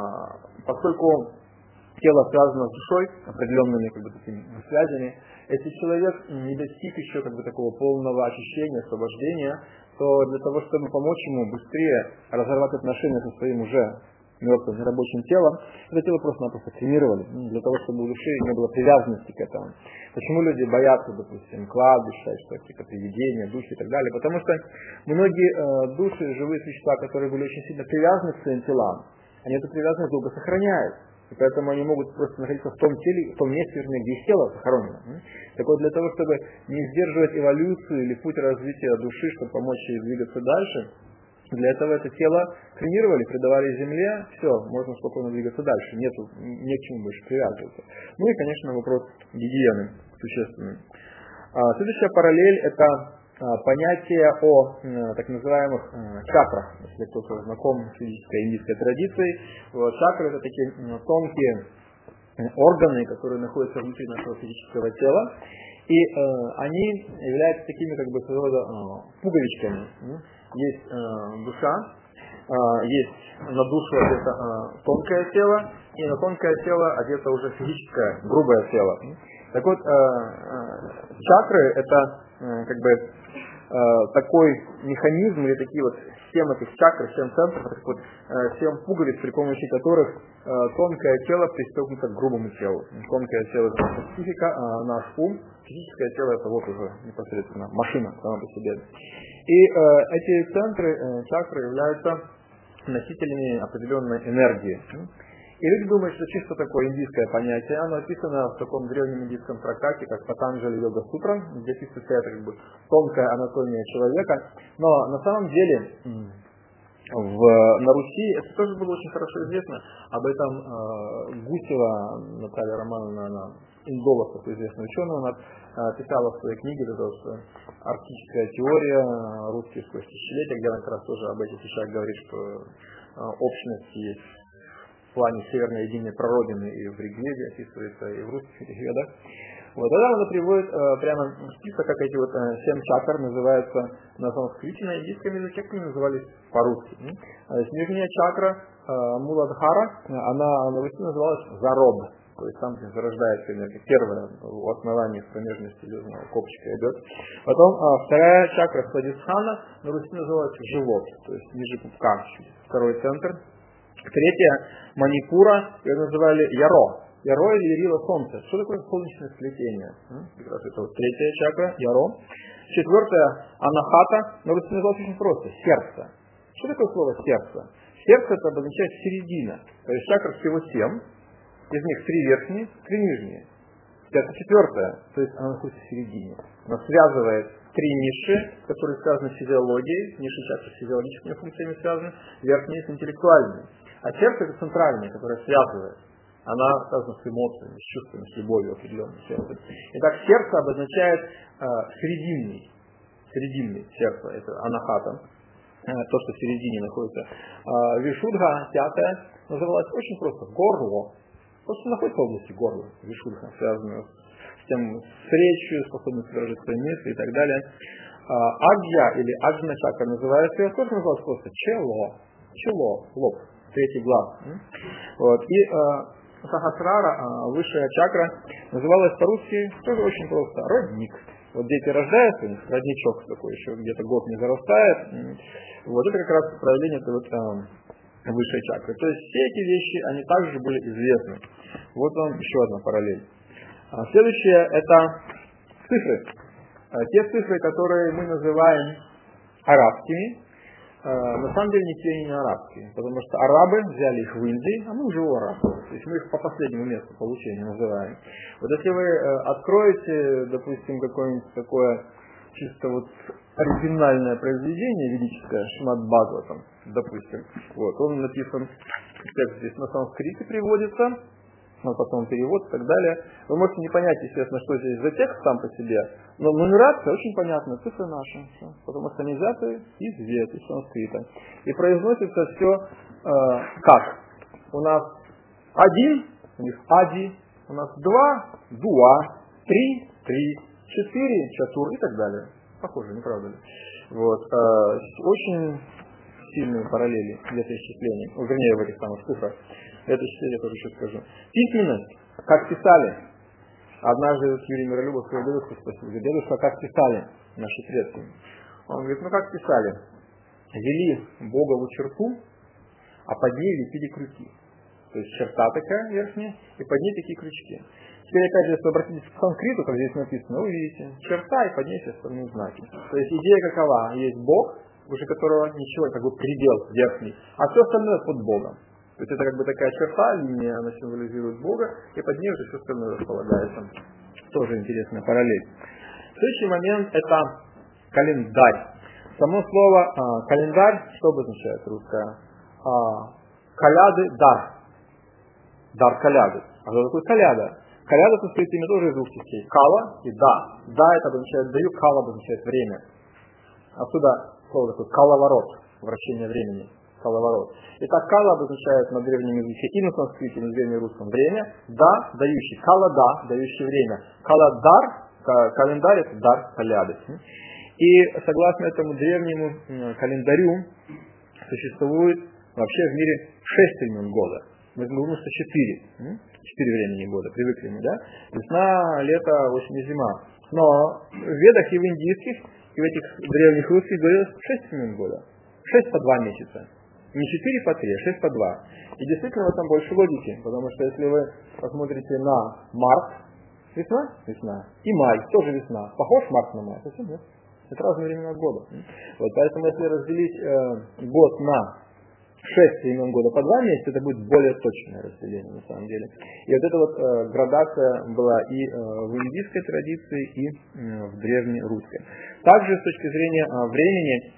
поскольку тело связано с душой, определенными как бы, такими связями, если человек не достиг еще как бы, такого полного очищения, освобождения, то для того, чтобы помочь ему быстрее разорвать отношения со своим уже мертвым, нерабочим телом, это тело просто-напросто кремировали, для того, чтобы у души не было привязанности к этому. Почему люди боятся, допустим, кладбища, что какие-то привидения, души и так далее? Потому что многие э, души, живые существа, которые были очень сильно привязаны к своим телам, они эту привязанность долго сохраняют. И поэтому они могут просто находиться в том теле, в том месте, вернее, где их тело захоронено. Так вот, для того, чтобы не сдерживать эволюцию или путь развития души, чтобы помочь ей двигаться дальше, для этого это тело кремировали, предавали земле, все, можно спокойно двигаться дальше, нету, не к чему больше привязываться. Ну и, конечно, вопрос гигиены существенный. А, следующая параллель – это а, понятие о а, так называемых а, чакрах, если кто-то знаком с физической индийской традицией. Вот, чакры – это такие а, тонкие органы, которые находятся внутри нашего физического тела, и э, они являются такими, как бы, своего рода э, пуговичками. Есть э, душа, э, есть на душу одето э, тонкое тело, и на тонкое тело одето уже физическое, грубое тело. Так вот, э, э, чакры – это э, как бы э, такой механизм, или такие вот семь этих чакр, семь центров, так вот, э, семь пуговиц, при помощи которых э, тонкое тело пристегнуто к грубому телу. Тонкое тело – это наша психика, а наш ум, физическое тело – это вот уже непосредственно машина сама по себе. И э, эти центры, э, чакры, являются носителями определенной энергии. И люди думают, что чисто такое индийское понятие, оно описано в таком древнем индийском трактате, как Патанджали Йога Сутра, где описывается это как бы тонкая анатомия человека. Но на самом деле в, на Руси это тоже было очень хорошо известно. Об этом э, Гусева Наталья Романовна, она индолог, такой известный ученый, она э, писала в своей книге, это вот, «Арктическая теория. Русские сквозь тысячелетия», где она как раз тоже об этих вещах говорит, что э, общность есть в плане северной единой прародины, и в Ригведе описывается, и в русских этих ведах. Вот, тогда она приводит э, прямо список, как эти вот э, семь чакр называются на санскрите, на индийском языке, как они назывались по-русски. Э, нижняя чакра, э, Муладхара, она на Руси называлась Зарод, то есть там, где зарождается энергия. Первая у основания промежности железного копчика идет. Потом э, вторая чакра Сладисхана, на Руси называлась Живот, то есть ниже пупка, второй центр. Третья Манипура, ее называли Яро. Яро или Ярила солнце. Что такое солнечное сплетение? Как раз это вот третья чакра, Яро. Четвертая Анахата, но русский называется очень просто, сердце. Что такое слово сердце? Сердце это обозначает середина. То есть чакр всего семь, из них три верхние, три нижние. Это четвертая, то есть она находится в середине. Она связывает три ниши, которые связаны с физиологией, ниши чакры с физиологическими функциями связаны, верхние с интеллектуальными. А сердце это центральное, которое связывает. Она связана с эмоциями, с чувствами, с любовью определенной сердце. Итак, сердце обозначает э, срединный, срединный сердце, это анахата, э, то, что в середине находится. Э, Вишудха, пятая, называлась очень просто горло, то, что находится в области горла, вишудха, связано с тем, с речью, способностью выражать свои мысли и так далее. Э, Аджья или аджна чакра называется, ее тоже называлась просто чело, чело, лоб, третий глаз. Вот. И э, Сахасрара, высшая чакра, называлась по-русски тоже очень просто родник. Вот дети рождаются, у них родничок такой еще где-то год не зарастает. Вот это как раз проявление этой вот, э, высшей чакры. То есть все эти вещи, они также были известны. Вот вам еще одна параллель. А следующее это цифры. А те цифры, которые мы называем арабскими, на самом деле никакие они не арабские, потому что арабы взяли их в Индии, а мы уже у арабов. То есть мы их по последнему месту получения называем. Вот если вы откроете, допустим, какое-нибудь такое чисто вот оригинальное произведение ведическое, Шримад Бхагаватам, допустим, вот, он написан, текст здесь на санскрите приводится, но потом перевод и так далее. Вы можете не понять, естественно, что здесь за текст сам по себе, но нумерация очень понятна, цифры наши, все, потому что они взяты из вет, из санскрита. И произносится все э, как? У нас один, у них ади, у нас два, дуа, три, три, четыре, чатур и так далее. Похоже, не правда ли? Вот. Э, очень сильные параллели для исчислений. Ну, вернее, в этих самых цифрах. Это исчисление я тоже еще скажу. Письменность. Как писали. Однажды вот Юрий Миролюбов своего дедушку спросил, говорит, дедушка, как писали наши предки? Он говорит, ну как писали? Вели богову черту, а под ней лепили крюки. То есть черта такая верхняя, и под ней такие крючки. Теперь, опять же, если обратитесь к санскриту, как здесь написано, вы видите, черта и под ней все остальные знаки. То есть идея какова? Есть Бог, выше которого ничего, как бы предел верхний, а все остальное под Богом. То есть это как бы такая черта, линия, она символизирует Бога, и под ней уже все остальное располагается. Тоже интересная параллель. Следующий момент это календарь. Само слово а, календарь, что обозначает русское? А, коляды, дар. Дар коляды. А что такое коляда? Коляда состоит именно тоже из двух частей. Кала и да. Да это обозначает даю, кала обозначает время. Отсюда слово такое калаворот, вращение времени. Калаворот. Итак, кала обозначает на древнем языке и на санскрите, и на древнерусском время. Да, дающий. Кала да, дающий время. Каладар, календарь это дар коляды. И согласно этому древнему календарю существует вообще в мире шесть времен года. Мы говорим, что четыре. Четыре времени года, привыкли мы, да? Весна, лето, осень и зима. Но в ведах и в индийских, и в этих древних русских говорилось шесть времен года. Шесть по два месяца. Не четыре по три, а шесть по два. И действительно в этом больше логики, потому что если вы посмотрите на март, весна, весна, и май, тоже весна. Похож март на май? Совсем нет. Это разные времена года. Вот, поэтому если разделить э, год на шесть времен года по два месяца, это будет более точное разделение на самом деле. И вот эта вот э, градация была и э, в индийской традиции, и э, в древнерусской. Также с точки зрения э, времени, э,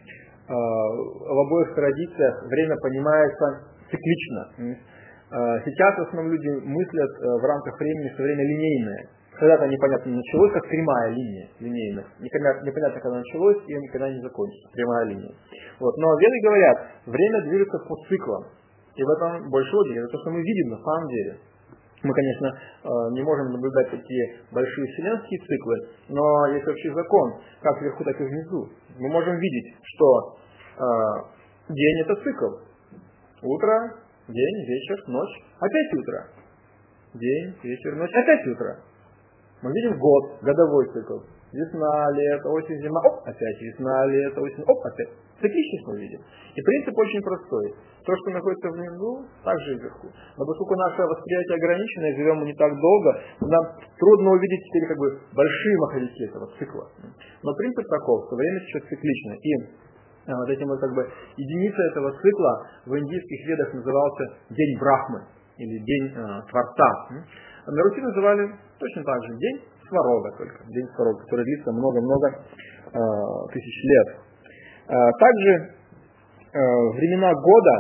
в обоих традициях время понимается циклично. Э, сейчас в основном люди мыслят э, в рамках времени, что время линейное. Когда-то непонятно началось, как прямая линия линейная. Непонятно, непонятно, когда началось, и никогда не закончится. Прямая линия. Вот. Но веды говорят, время движется по циклам. И в этом больше логики. Это то, что мы видим на самом деле. Мы, конечно, не можем наблюдать такие большие вселенские циклы, но есть общий закон, как вверху, так и внизу. Мы можем видеть, что э, день это цикл. Утро, день, вечер, ночь, опять утро. День, вечер, ночь, опять утро. Мы видим год, годовой цикл. Весна, лето, осень, зима, оп, опять весна, лето, осень, оп, опять. Цикличность мы видим. И принцип очень простой. То, что находится внизу, так же и вверху. Но поскольку наше восприятие ограничено, и живем мы не так долго, нам трудно увидеть теперь как бы большие маховики этого цикла. Но принцип таков, что время сейчас циклично. И а, вот этим вот как бы единица этого цикла в индийских ведах назывался День Брахмы или День а, Творца. А на Руси называли точно так же День Сварога только. День Сварога, который длится много-много э, тысяч лет. Э, также э, времена года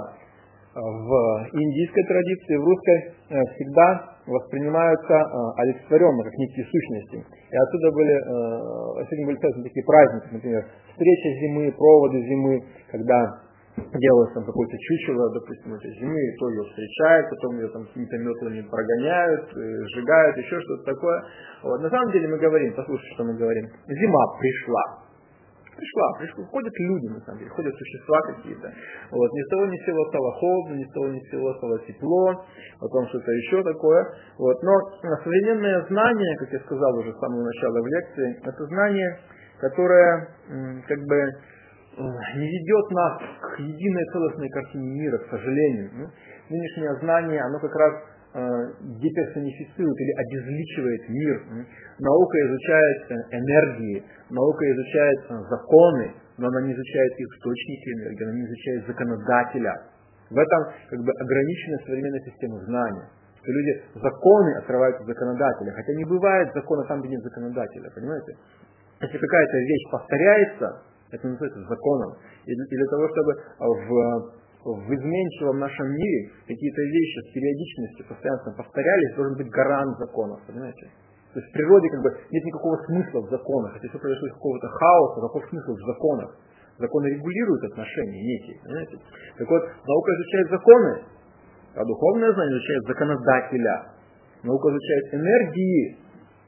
в индийской традиции, в русской э, всегда воспринимаются э, олицетворенно, как некие сущности. И отсюда были, э, отсюда были связаны такие праздники, например, встреча зимы, проводы зимы, когда делалось там какое-то чучело, допустим, этой зимы, и то ее встречают, потом ее там какими-то метлами прогоняют, сжигают, еще что-то такое. Вот. На самом деле мы говорим, послушайте, что мы говорим. Зима пришла. Пришла, пришла. Ходят люди, на самом деле, ходят существа какие-то. Вот. Ни с того ни с сего стало холодно, ни с того ни с сего стало тепло, потом что-то еще такое. Вот. Но современное знание, как я сказал уже с самого начала в лекции, это знание, которое как бы не ведет нас к единой целостной картине мира, к сожалению. Нынешнее знание, оно как раз деперсонифицирует или обезличивает мир. Наука изучает энергии, наука изучает законы, но она не изучает их источники энергии, она не изучает законодателя. В этом как бы ограниченная современная система знаний. Что люди законы открывают от законодателя, хотя не бывает закона там, где нет законодателя, понимаете? Если какая-то вещь повторяется, это называется законом. И для, и для того, чтобы в, в изменчивом нашем мире какие-то вещи с периодичностью постоянно повторялись, должен быть гарант законов, понимаете? То есть в природе как бы нет никакого смысла в законах. Если все произошло из какого-то хаоса, какой смысл в законах? Законы регулируют отношения некие, понимаете? Так вот, наука изучает законы, а духовное знание изучает законодателя. Наука изучает энергии,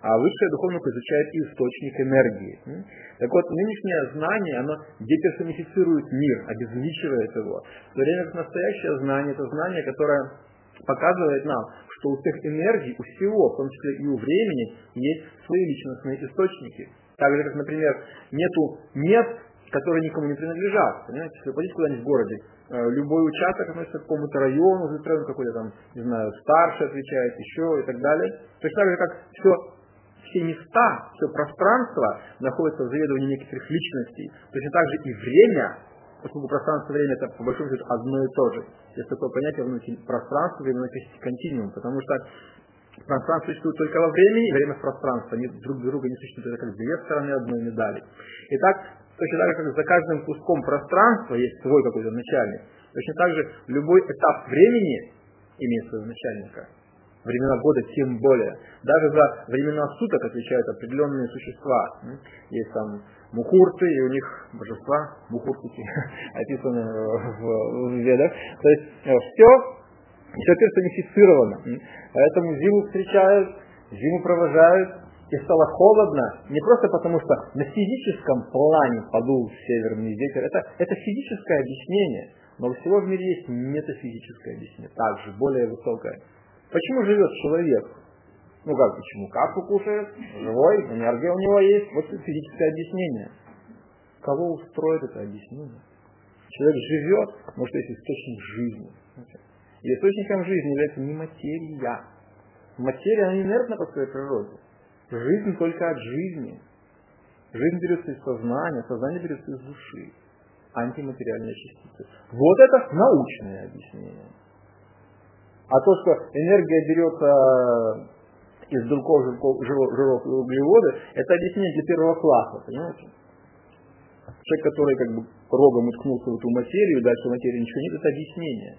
а высшая духовная наука изучает источник энергии. Так вот, нынешнее знание, оно деперсонифицирует мир, обезличивает его. В то время как настоящее знание, это знание, которое показывает нам, что у всех энергий, у всего, в том числе и у времени, есть свои личностные источники. Так же, как, например, нету мест, которые никому не принадлежат. Понимаете, если вы пойдете куда-нибудь в городе, любой участок относится к какому-то району, район какой-то там, не знаю, старший отвечает, еще и так далее. То есть так же, как все, все места, все пространство находится в заведовании некоторых личностей. Точно так же и время, поскольку пространство и время это по большому счету одно и то же. Есть такое понятие внутри пространства, временной континуум, потому что пространство существует только во времени, время в пространстве. Они друг друга не существуют, это как две стороны одной медали. Итак, точно так же, как за каждым куском пространства есть свой какой-то начальник, точно так же любой этап времени имеет своего начальника. Времена года тем более. Даже за времена суток отвечают определенные существа. Есть там мухурты, и у них божества, мухуртики, описаны в, в ведах. То есть все, все персонифицировано. Поэтому зиму встречают, зиму провожают, и стало холодно, не просто потому, что на физическом плане подул северный ветер. Это, это физическое объяснение, но у всего в мире есть метафизическое объяснение, также более высокое. Почему живет человек? Ну как почему? Кашу кушает, живой, энергия у него есть. Вот это физическое объяснение. Кого устроит это объяснение? Человек живет, потому что есть источник жизни. И источником жизни является не материя. Материя, она инертна по своей природе. Жизнь только от жизни. Жизнь берется из сознания, сознание берется из души. Антиматериальные частицы. Вот это научное объяснение. А то, что энергия берется из белков, жиров, жиров и углеводы, это объяснение для первого класса, понимаете? Человек, который как бы рогом уткнулся в эту материю, дальше в материи ничего нет, это объяснение.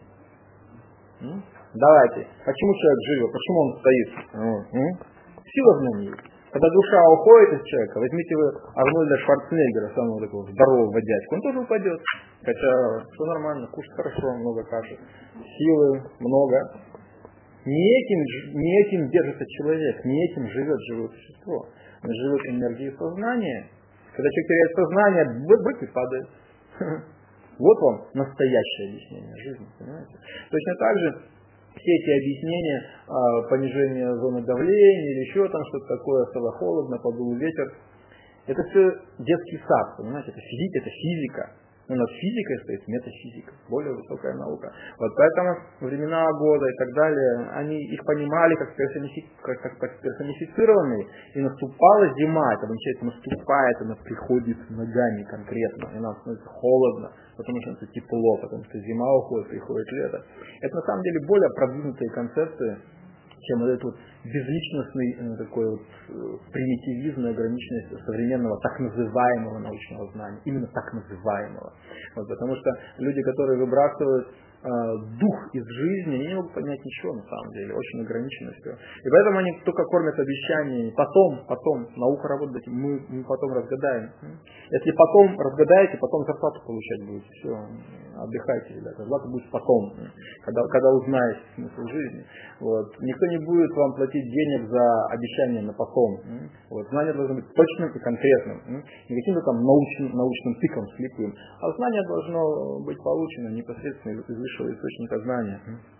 М? Давайте. Почему человек живет? Почему он стоит? М? Сила в нем есть. Когда душа уходит из человека, возьмите вы Арнольда Шварценеггера, самого такого здорового дядьку, он тоже упадет. Хотя все нормально, кушать хорошо, много каши. Силы много. Не этим, не этим держится человек, не этим живет живое существо. Он живет энергией сознания. Когда человек теряет сознание, бык и падает. Вот вам настоящее объяснение жизни, понимаете? Точно так же все эти объяснения, э, понижение зоны давления или еще там что-то такое, стало холодно, подул ветер, это все детский сад, понимаете, это физика, это физика. Но над физикой стоит метафизика, более высокая наука. Вот поэтому времена года и так далее, они их понимали как, персонифи, как, как, как персонифицированные, и наступала зима, это означает, наступает, она приходит ногами конкретно, и нам становится холодно, потому что это тепло, потому что зима уходит, приходит лето. Это на самом деле более продвинутые концепции, чем вот этот вот безличностный ну, такой вот примитивизм и ограниченность современного так называемого научного знания. Именно так называемого. Вот, потому что люди, которые выбрасывают э, дух из жизни, они не могут понять ничего на самом деле. Очень ограничено все. И поэтому они только кормят обещаниями. Потом, потом, наука работает, мы, мы потом разгадаем. Если потом разгадаете, потом зарплату получать будете. Все, отдыхайте, ребята. Зарплата будет потом, когда, когда узнаете смысл жизни. Вот. Никто не будет вам платить денег за обещания на потом. Вот. Знание должно быть точным и конкретным. Не каким-то там научным, научным тыком слепым. А знание должно быть получено непосредственно из высшего источника знания.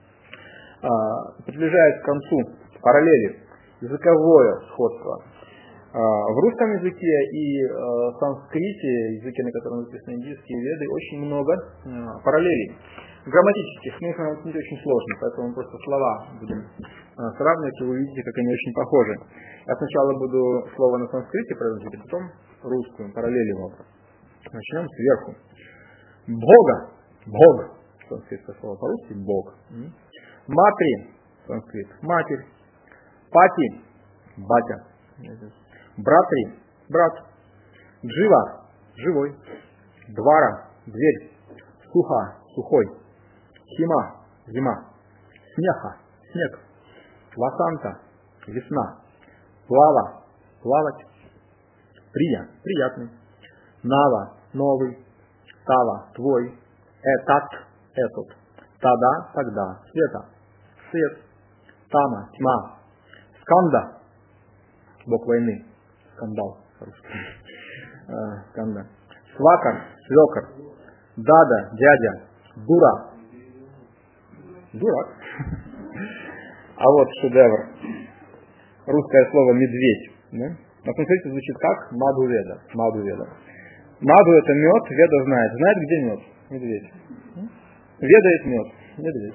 А, приближаясь к концу параллели, языковое сходство. А, в русском языке и э, санскрите, языке, на котором написаны индийские веды, очень много э, параллелей. Грамматических, ну их найти очень сложно, поэтому мы просто слова будем э, сравнивать, и вы увидите, как они очень похожи. Я сначала буду слово на санскрите произносить, а потом русскую, параллель его. Начнем сверху. Бога, Бог, санскритское слово по-русски, Бог. Матри, санскрит, матерь. Пати, батя. Братри, брат. Джива, живой. Двара, дверь. Суха, сухой. Хима, зима. Снеха, снег. Васанта, весна. Плава, плавать. Прия, приятный. Нава, новый. Тава, твой. Этот, этот. Тада, тогда. Света, свет. Тама, тьма. Сканда, бог войны, скандал, скандал. Свакар, свекор, дада, дядя, дура, дурак. А вот шедевр. Русское слово медведь. Да? На санскрите звучит как мадху-веда. Мадху-веда. Мадху это мед, веда знает. Знает, где мед? Медведь. Ведает мед. Медведь.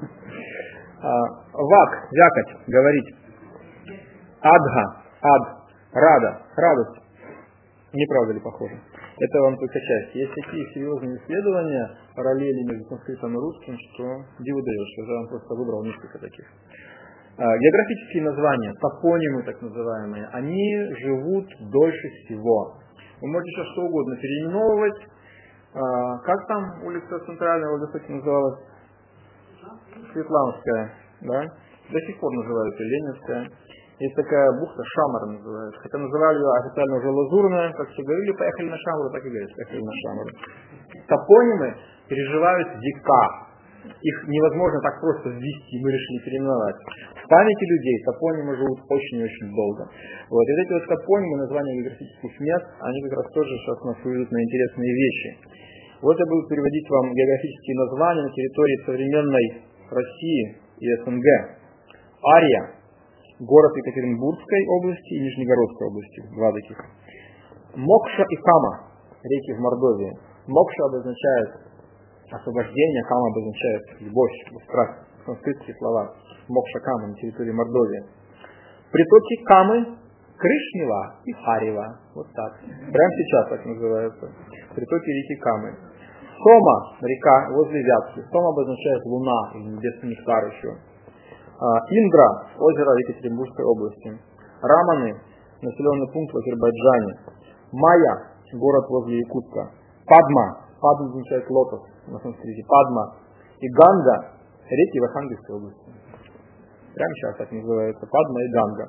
Вак, вякать, говорить. Адха, ад, рада, радость. Не правда ли похоже? Это вам только часть. Есть такие серьезные исследования, параллели между санскритом и русским, что диву даешься. Я вам просто выбрал несколько таких. Географические названия, топонимы так называемые, они живут дольше всего. Вы можете сейчас что угодно переименовывать. Как там улица Центральная, Владивостоке называлась? Светланская, да? До сих пор называют ее Ленинская. Есть такая бухта, Шамар называется. Хотя называли ее официально уже Лазурная, как все говорили, поехали на Шамару, так и говорят, поехали на Шамару. Топонимы переживают века. Их невозможно так просто ввести, мы решили переименовать. В памяти людей топонимы живут очень-очень долго. Вот. И вот эти вот топонимы, названия географических мест, они как раз тоже сейчас нас выведут на интересные вещи. Вот я буду переводить вам географические названия на территории современной России и СНГ. Ария, город Екатеринбургской области и Нижнегородской области, два таких. Мокша и Кама, реки в Мордовии. Мокша обозначает освобождение, Кама обозначает любовь, страсть, санскритские слова. Мокша Кама на территории Мордовии. Притоки Камы, Крышнева и Харева. Вот так. Прямо сейчас так называется. Притоки реки Камы. Сома, река возле Вятки. Сома обозначает луна или небесный нектар еще. Индра, озеро в Екатеринбургской области. Раманы, населенный пункт в Азербайджане. Майя, город возле Якутска. Падма, Падма означает лотос на санскрите. Падма. И Ганга, реки в Архангельской области. Прямо сейчас так называется. Падма и Ганга.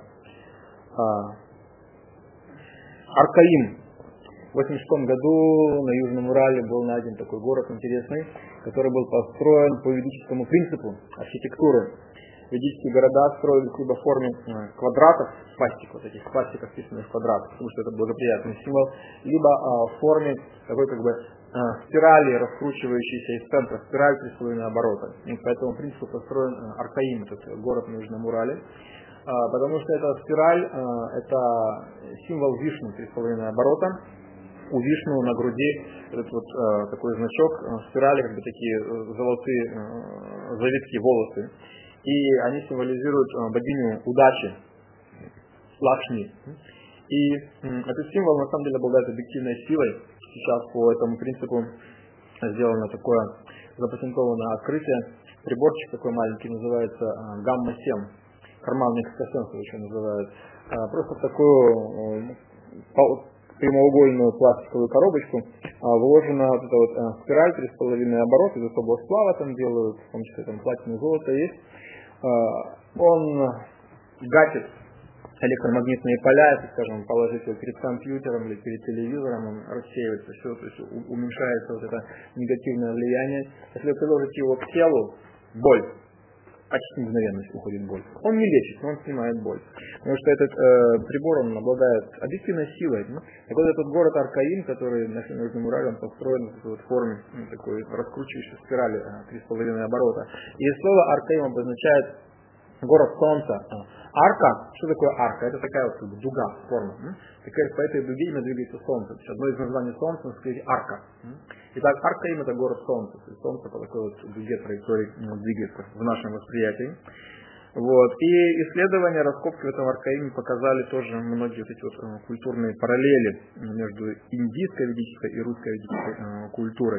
Аркаим. В восемьдесят шестом году на Южном Урале был найден такой город интересный, который был построен по ведическому принципу архитектуры. Ведические города строились либо в форме квадратов, свастик, вот этих свастиков, вписанных в квадрат, потому что это благоприятный символ, либо а, в форме такой как бы а, спирали, раскручивающейся из центра, спираль три с половиной оборота. И по этому принципу построен а, Аркаим, этот город на Южном Урале. А, потому что эта спираль, а, это символ Вишну, три с половиной оборота. У Вишну на груди этот вот а, такой значок, а, спирали, как бы такие золотые а, завитки волосы. И они символизируют а, богиню удачи, Лакшми. И м, этот символ на самом деле обладает объективной силой. Сейчас по этому принципу сделано такое запатентованное открытие. Приборчик такой маленький называется а, гамма семь. Карманный экстрасенсор еще называют. А, просто в такую а, прямоугольную пластиковую коробочку а, вложена вот эта вот а, спираль три с половиной оборота, из особого сплава там делают, в том числе там платина и золото есть. А, он гасит электромагнитные поля, если, скажем, положить его перед компьютером или перед телевизором, он рассеивается все, то есть уменьшается вот это негативное влияние. Если приложить его к телу, боль. Почти мгновенно уходит боль. Он не лечит, но он снимает боль. Потому что этот э, прибор, он обладает объективной силой. Ну? Так вот этот город Аркаим, который на Южном Урале, он построен в такой вот форме, ну, такой раскручивающей спирали три с половиной оборота. И слово Аркаим обозначает город солнца. Арка, что такое арка? Это такая вот как бы дуга, форма. Такая, по этой дуге именно двигается солнце. То есть одно из названий солнца, сказать, арка. Итак, Аркаим это город солнца. То есть солнце по такой вот дуге траектории двигается в нашем восприятии. Вот. И исследования, раскопки в этом Аркаиме показали тоже многие вот эти вот культурные параллели между индийской ведической и русской ведической э, культурой.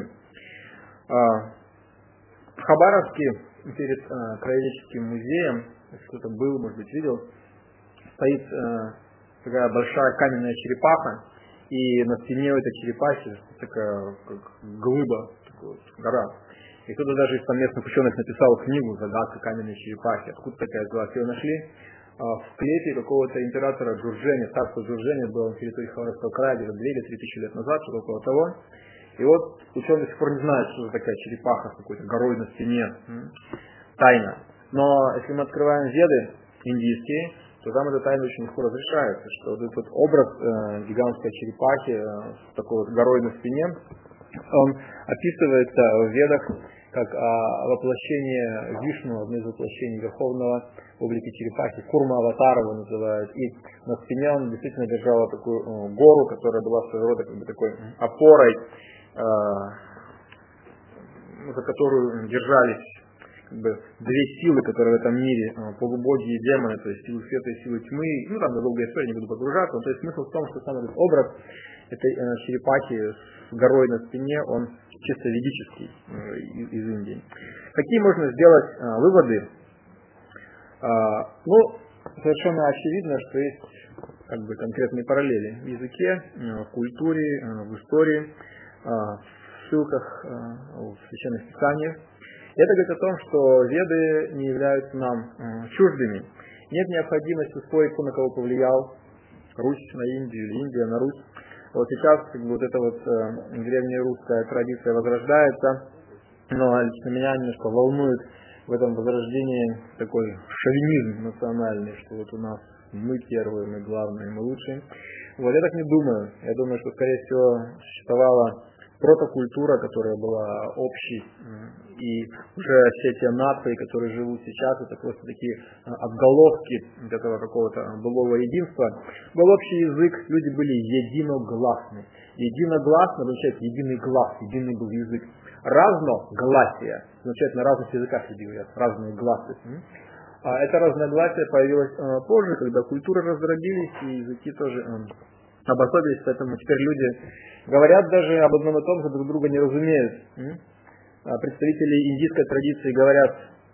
В Хабаровске перед э, краеведческим музеем, если кто-то был, может быть, видел, стоит э, такая большая каменная черепаха, и на стене этой черепахи такая как глыба, такая вот гора. И кто-то даже из там местных ученых написал книгу «Загадка каменной черепахи». Откуда такая взялась? Ее нашли э, в склепе какого-то императора Джурджени, царства Джурджени, было на территории Хабаровского края где-то две или три тысячи лет назад, что-то около того. И вот ученые до сих пор не знают, что это такая черепаха с какой-то горой на стене. Тайна. Но если мы открываем веды индийские, то то там эта тайна очень легко разрешается, что вот этот образ э, гигантской черепахи э, с такой вот горой на спине, он описывается в Ведах как а, воплощение Вишну, одно из воплощений Верховного в облике черепахи, Курма Аватара его называют, и на спине он действительно держал такую э, гору, которая была своего рода как бы такой опорой, э, за которую держались как бы две силы, которые в этом мире, полубоги и демоны, то есть силы света и силы тьмы. Ну, там долгая история, не буду погружаться. Но, то есть смысл в том, что сам этот образ этой э, черепахи с горой на спине, он чисто ведический э, из, из Индии. Какие можно сделать э, выводы? Э, ну, совершенно очевидно, что есть как бы конкретные параллели в языке, э, в культуре, э, в истории, э, в ссылках э, в священных писаниях. Это говорит о том, что веды не являются нам э, чуждыми. Нет необходимости спорить, кто на кого повлиял, Русь на Индию или Индия на Русь. Вот сейчас как бы, вот эта вот э, древняя русская традиция возрождается, но лично меня немножко волнует в этом возрождении такой шовинизм национальный, что вот у нас мы первые, мы главные, мы лучшие. Вот я так не думаю. Я думаю, что, скорее всего, существовала протокультура, которая была общей, и уже все те нации, которые живут сейчас, это просто такие отголоски этого какого-то былого единства. Был общий язык, люди были единогласны. Единогласно означает единый глас, единый был язык. Разногласие означает на разных языках люди говорят, разные гласы. А это разногласие появилось позже, когда культуры раздробились, и языки тоже обособились, поэтому теперь люди говорят даже об одном и том же, друг друга не разумеют. Представители индийской традиции говорят,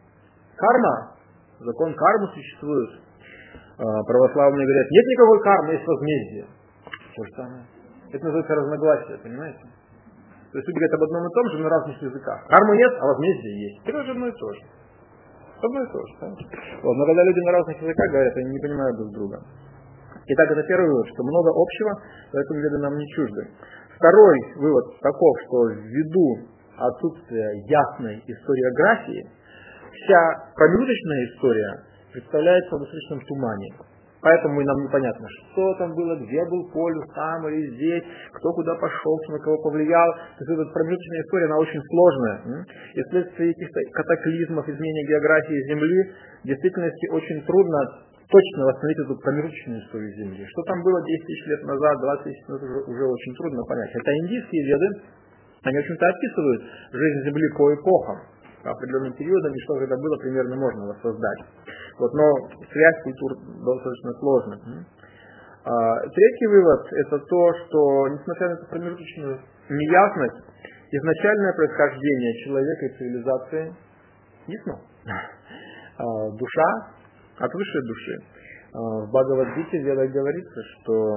карма, закон кармы существует. Православные говорят, нет никакой кармы, есть возмездие. То же самое. Это называется разногласие, понимаете? То есть люди говорят об одном и том же на разных языках. Кармы нет, а возмездие есть. Это же одно и то же. Одно и то же. Да? Вот. Но когда люди на разных языках говорят, они не понимают друг друга. Итак, это первый вывод, что много общего, поэтому веды нам не чужды. Второй вывод таков, что ввиду отсутствия ясной историографии, вся промежуточная история представляется в достаточном тумане. Поэтому и нам непонятно, что там было, где был полюс, там или здесь, кто куда пошел, кто на кого повлиял. То есть эта промежуточная история, она очень сложная. И вследствие каких-то катаклизмов, изменения географии Земли, в действительности очень трудно точно восстановить эту промежуточную историю Земли. Что там было десять тысяч лет назад, двадцать тысяч лет назад, уже, уже очень трудно понять. Хотя индийские веды, они, в общем-то, описывают жизнь Земли по эпохам, по определенным периодам, и что же это было, примерно можно воссоздать. Вот, но связь культур достаточно сложна. А, третий вывод – это то, что, несмотря на эту промежуточную неясность, изначальное происхождение человека и цивилизации ясно. А, душа от высшей души. В Бхагавад-гите в Ведах говорится, что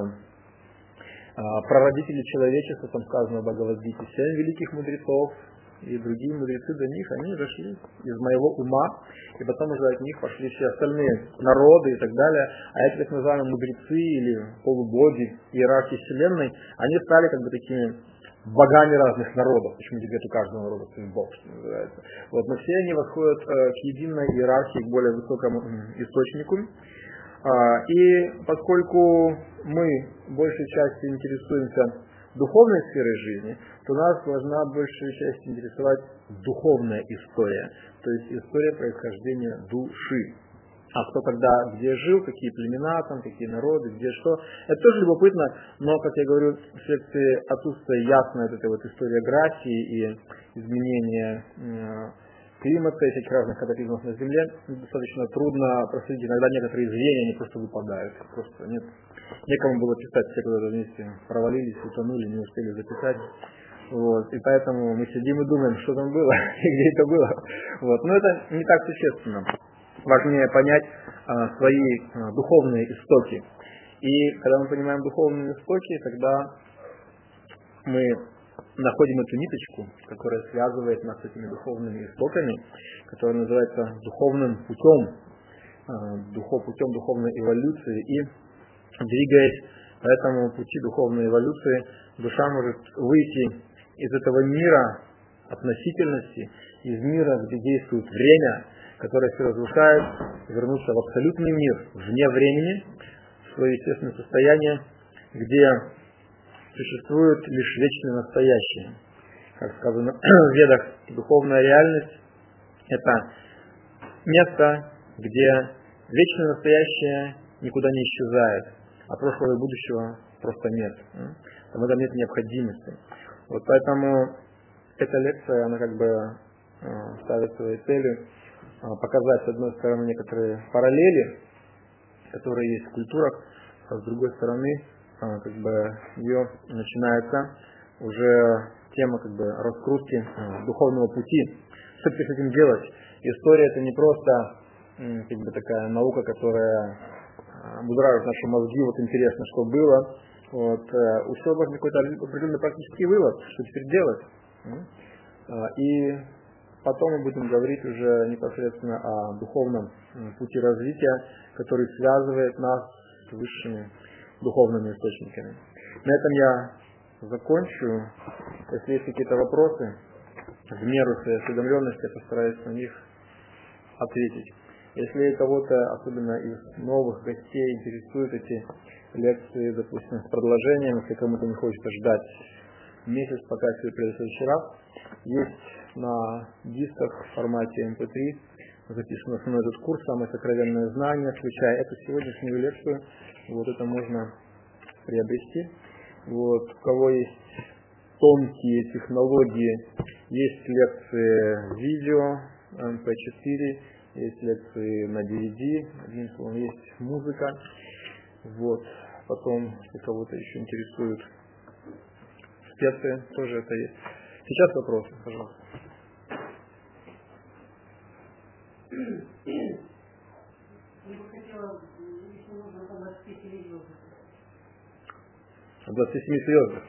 прародители человечества, там сказано в Бхагавад-гите, семь великих мудрецов и другие мудрецы до них, они зашли из моего ума, и потом уже от них пошли все остальные народы и так далее. А эти так называемые мудрецы или полубоги, иерархии вселенной, они стали как бы такими богами разных народов. Почему говорят, у каждого народа свой бог, что называется. Вот, но все они восходят э, к единой иерархии, к более высокому э, источнику. А, и поскольку мы большей частью интересуемся духовной сферой жизни, то нас должна большей частью интересовать духовная история, то есть история происхождения души. А кто когда где жил, какие племена там, какие народы, где что. Это тоже любопытно, но, как я говорю, вследствие отсутствия ясной вот этой вот историографии и изменения э, климата и всяких разных катаклизмов на Земле, достаточно трудно проследить. Иногда некоторые звенья, они просто выпадают. Просто нет, некому было писать, все куда-то вместе провалились, утонули, не успели записать. Вот. И поэтому мы сидим и думаем, что там было и где это было. Вот. Но это не так существенно. Важнее понять а, свои а, духовные истоки. И когда мы понимаем духовные истоки, тогда мы находим эту ниточку, которая связывает нас с этими духовными истоками, которая называется духовным путем, а, духов, путем духовной эволюции. И двигаясь по этому пути духовной эволюции, душа может выйти из этого мира относительности, из мира, где действует время, которая все разрушает, вернуться в абсолютный мир, вне времени, в свое естественное состояние, где существует лишь вечное настоящее. Как сказано в Ведах, духовная реальность – это место, где вечное настоящее никуда не исчезает, а прошлого и будущего просто нет. Там в этом нет необходимости. Вот поэтому эта лекция, она как бы ставит своей целью показать, с одной стороны, некоторые параллели, которые есть в культурах, а с другой стороны, как бы ее начинается уже тема как бы раскрутки духовного пути. Что с этим делать? История — это не просто как бы такая наука, которая будоражит наши мозги, вот интересно, что было. Вот, у всего должен быть какой-то определенный практический вывод, что теперь делать. И потом мы будем говорить уже непосредственно о духовном пути развития, который связывает нас с высшими духовными источниками. На этом я закончу. Если есть какие-то вопросы, в меру своей осведомленности я постараюсь на них ответить. Если кого-то, особенно из новых гостей, интересуют эти лекции, допустим, с продолжением, если кому-то не хочется ждать месяц, пока все придет в следующий раз, есть на дисках в формате эм пэ три записан основной этот курс «Самые сокровенные знания», включая эту сегодняшнюю лекцию. Вот это можно приобрести. Вот, у кого есть тонкие технологии, есть лекции видео, эм пэ четыре, есть лекции на ди ви ди, одним словом, есть музыка. Вот. Потом, если кого-то еще интересуют специи, тоже это есть. Сейчас вопросы, пожалуйста. Я бы хотела, если можно, о двадцати семи звездах. О двадцати семи звездах.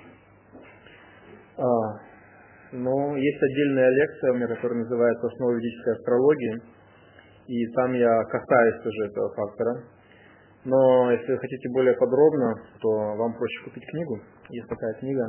А, ну, есть отдельная лекция у меня, которая называется «Основы ведической астрологии». И там я касаюсь тоже этого фактора. Но если вы хотите более подробно, то вам проще купить книгу. Есть такая книга.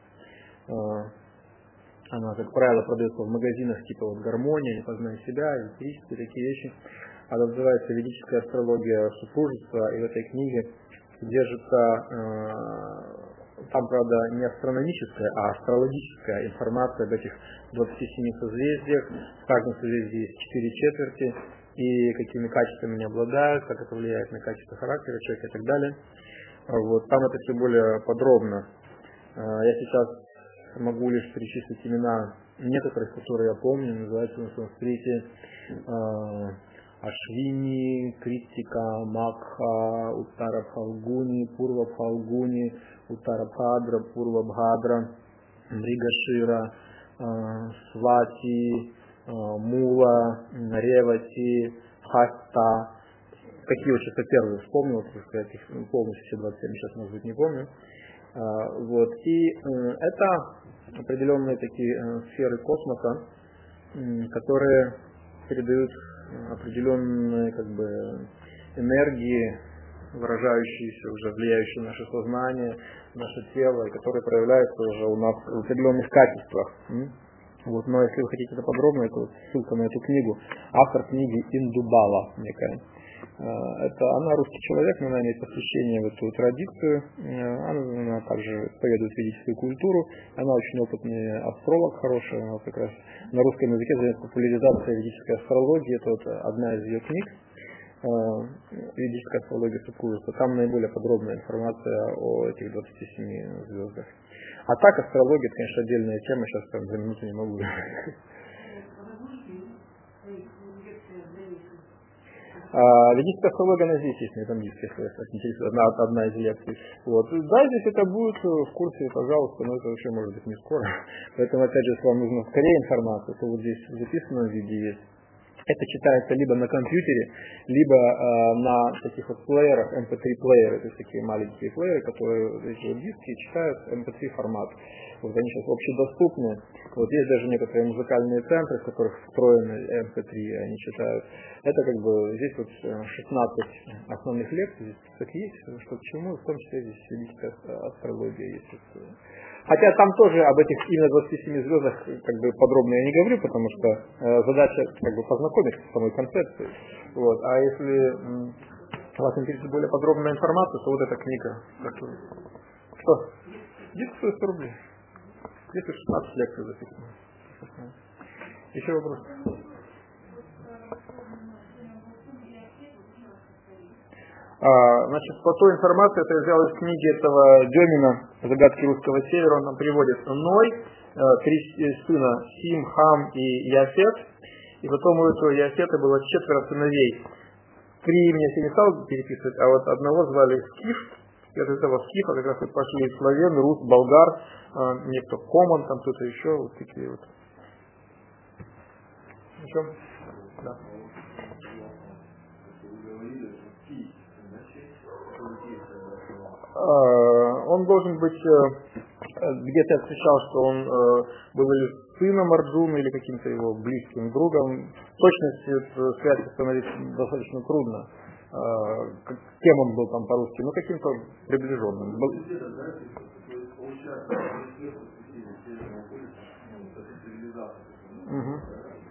Она, как правило, продается в магазинах типа вот «Гармония», «Познай себя», «Эзотерические» такие вещи. Она называется «Ведическая астрология супружества». И в этой книге содержится, там, правда, не астрономическая, а астрологическая информация об этих двадцати семи созвездиях. В каждом созвездии есть четыре четверти. И какими качествами они обладают, как это влияет на качество характера человека и так далее. Вот, там это все более подробно. Я сейчас могу лишь перечислить имена некоторых, которые я помню, называются на санскрите Ашвини, Критика, Макха, Уттара Пхалгуни, Пурва Пхалгуни, Уттара Бхадра, Пурва Бхадра, Мригашира, Свати, Мула, Ревати, Хаста. Какие вот сейчас первые вспомнил, так сказать, их полностью все двадцать семь сейчас, может быть, не помню. Вот. И это определенные такие сферы космоса, которые передают определенные как бы энергии, выражающиеся, уже влияющие на наше сознание, наше тело, и которые проявляются уже у нас в определенных качествах. Вот, но если вы хотите это подробно, это ссылка на эту книгу. Автор книги Индубала некая. Это она русский человек, но она имеет посвящение в эту традицию. Она, она также исповедует ведическую культуру. Она очень опытный астролог, хороший. Она как раз на русском языке занимается популяризацией ведической астрологии. Это вот одна из ее книг. Ведическая астрология супружества. Там наиболее подробная информация о этих двадцати семи звездах. А так, астрология, это, конечно, отдельная тема, сейчас там за минуту не могу. А, ведическая астрология, она здесь есть, на этом диске, если вас интересует, одна, одна из лекций. Вот. Да, здесь это будет в курсе, пожалуйста, но это вообще может быть не скоро. Поэтому, опять же, если вам нужна скорее информация, то вот здесь в записанном виде есть. Это читается либо на компьютере, либо э, на таких вот плеерах, эм пэ три плееры, то есть такие маленькие плееры, которые эти вот диски читают эм пэ три формат. Вот они сейчас общедоступны. Вот есть даже некоторые музыкальные центры, в которых встроены эм пэ три, они читают. Это как бы здесь вот шестнадцать основных лекций, здесь список есть, что к чему, в том числе здесь ведическая астрология есть. Хотя там тоже об этих именно двадцати семи звездах как бы подробно я не говорю, потому что э, задача как бы познакомиться с самой концепцией. Вот. А если м, вас интересует более подробная информация, то вот эта книга. Что? Где-то стоит сто рублей. Где-то шестнадцать лекций записано. Еще вопрос? А, значит, по той информации, это я взял из книги этого Демина «Загадки русского севера», он там приводит Ной, три сына Сим, Хам и Яфет, и потом у этого Яфета было четверо сыновей. Три имени я не стал переписывать, а вот одного звали Скиф, и от этого Скифа как раз вот пошли славян, рус, болгар, некто Коман, там кто-то еще, вот такие вот. Еще? Да. Он должен быть, где-то я встречал, что он был или сыном Арджуна, или каким-то его близким другом. В точности связь установить достаточно трудно, кем он был там по-русски, но каким-то приближенным. Угу.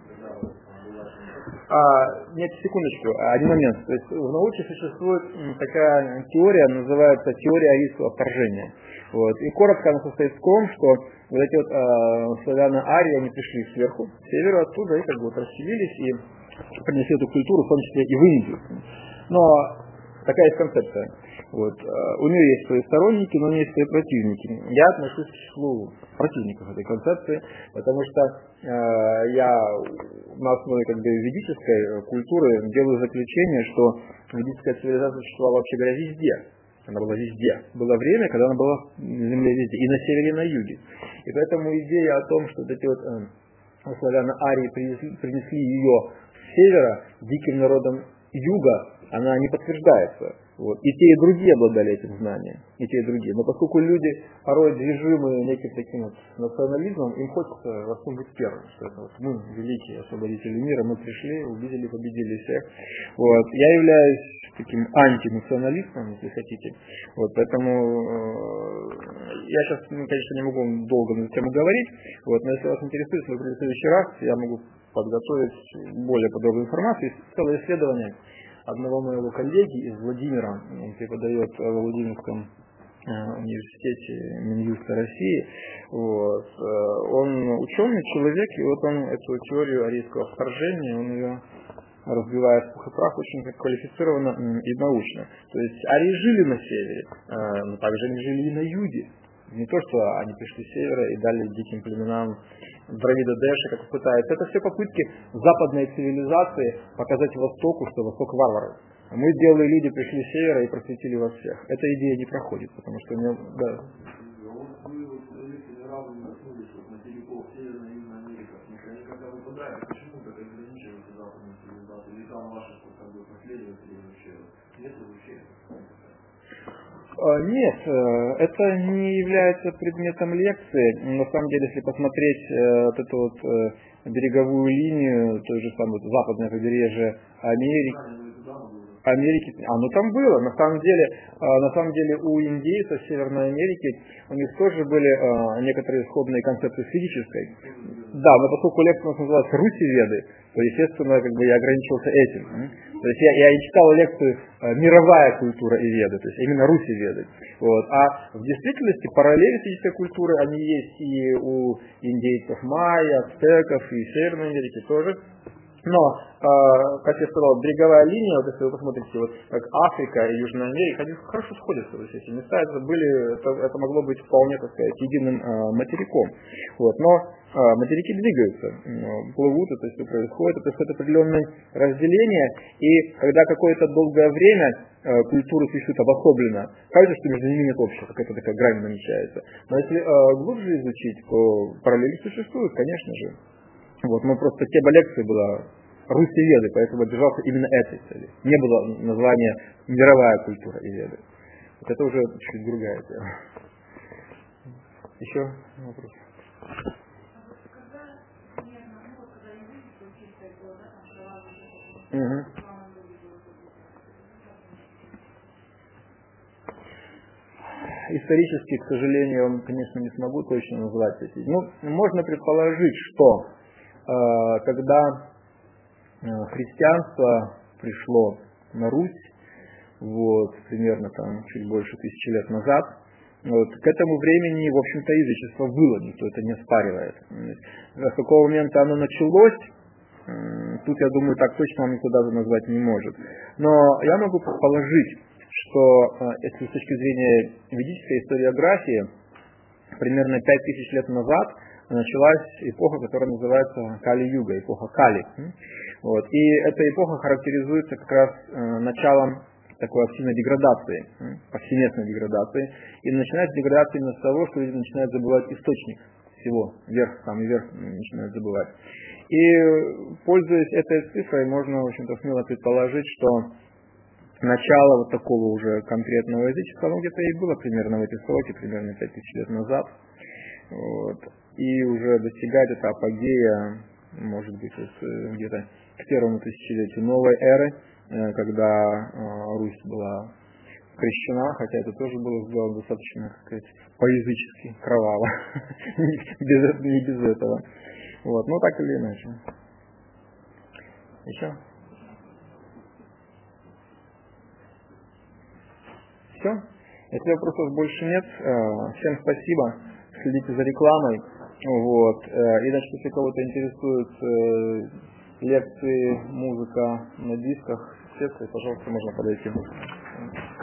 А, нет, секундочку, один момент. То есть в науке существует такая теория, называется теория арийского вторжения. Вот. И коротко она состоит в том, что вот эти вот э, славяно-арии, они пришли сверху, с севера оттуда, и как бы вот расселились и принесли эту культуру, в том числе и в Индию. Но такая есть концепция. Вот. У нее есть свои сторонники, но у нее есть свои противники. Я отношусь к числу противников этой концепции, потому что э, я на основе как бы ведической культуры делаю заключение, что ведическая цивилизация существовала, вообще говоря, везде. Она была везде. Было время, когда она была на земле везде, и на севере, и на юге. И поэтому идея о том, что вот эти вот э, славяно-арии принесли, принесли ее с севера диким народом юга, она не подтверждается. Вот. И те, и другие обладали этим знанием, и те, и другие. Но поскольку люди порой движимы неким таким вот национализмом, им хочется во всем быть первым, что это вот мы, великие освободители мира, мы пришли, увидели, победили всех. Вот. Я являюсь таким антинационалистом, если хотите. Вот. Поэтому э, я сейчас, ну, конечно, не могу долго на эту тему говорить, вот. Но если вас интересует, если вы придете в следующий раз, я могу подготовить более подробную информацию. Есть целое исследование одного моего коллеги из Владимира, он преподает в Владимирском университете Минюста России. Вот. Он ученый человек, и вот он эту теорию арийского вторжения, он ее разбивает в пух и прах очень квалифицированно и научно. То есть арии жили на севере, но также они жили и на юге. Не то, что они пришли с севера и дали диким племенам Дравида Дэша, как пытаются. Это все попытки западной цивилизации показать Востоку, что Восток варвары. Мы, белые люди, пришли с севера и просветили во всех. Эта идея не проходит, потому что... Мне, да. Нет, это не является предметом лекции. На самом деле, если посмотреть вот эту вот береговую линию, то же самое западное побережье Америки, Америки, а ну там было, на самом деле, на самом деле у индейцев Северной Америки у них тоже были некоторые сходные концепции с физической. Да, но поскольку лекция у нас называлась «Руси-веды», то, естественно, как бы я ограничился этим. То есть я, я и читал лекцию «Мировая культура и веды», то есть именно Руси-веды. Вот. А в действительности параллели физической культуры, они есть и у индейцев майя, ацтеков, и Северной Америки тоже. Но, э, как я сказал, береговая линия, вот если вы посмотрите, вот как Африка и Южная Америка, они хорошо сходятся, то есть эти места, это были, это, это могло быть вполне, так сказать, единым э, материком. Вот. Но э, материки двигаются, э, плывут, это все происходит, это происходит определенное разделение, и когда какое-то долгое время э, культуры существуют обособленно, кажется, что между ними нет общего, какая-то такая грань намечается. Но если э, глубже изучить, то параллели существуют, конечно же. Вот, но просто тема лекции была Руси-веды, поэтому держался именно этой цели. Не было названия «Мировая культура и веды». Вот это уже чуть другая тема. Еще вопрос? Угу. исторически, к сожалению, я вам, конечно, не смогу точно назвать эти. Ну, можно предположить, что э, когда э, христианство пришло на Русь, вот, примерно там чуть больше тысячи лет назад, вот, к этому времени, в общем-то, язычество было, никто это не оспаривает. С какого момента оно началось, тут, я думаю, так точно вам никто даже назвать не может. Но я могу предположить, что, если с точки зрения ведической историографии, примерно пять тысяч лет назад началась эпоха, которая называется Кали-юга, эпоха Кали. Вот. И эта эпоха характеризуется как раз началом такой активной деградации, повсеместной деградации. И начинается деградация именно с того, что люди начинают забывать источник всего, верх, самый верх начинают забывать. И, пользуясь этой цифрой, можно, в общем-то, смело предположить, что начало вот такого уже конкретного язычества, оно где-то и было примерно в эти сроки, примерно пять тысяч лет назад. Вот. И уже достигать это апогея, может быть, вот, где-то к первому тысячелетию новой эры, когда Русь была крещена, хотя это тоже было сделано достаточно, так сказать, по-язычески, кроваво, без, не без этого. Вот, ну так или иначе. Еще? Все? Если вопросов больше нет, всем спасибо, следите за рекламой. Вот. И значит, если кого-то интересуют лекции, музыка на дисках, пожалуйста, можно подойти.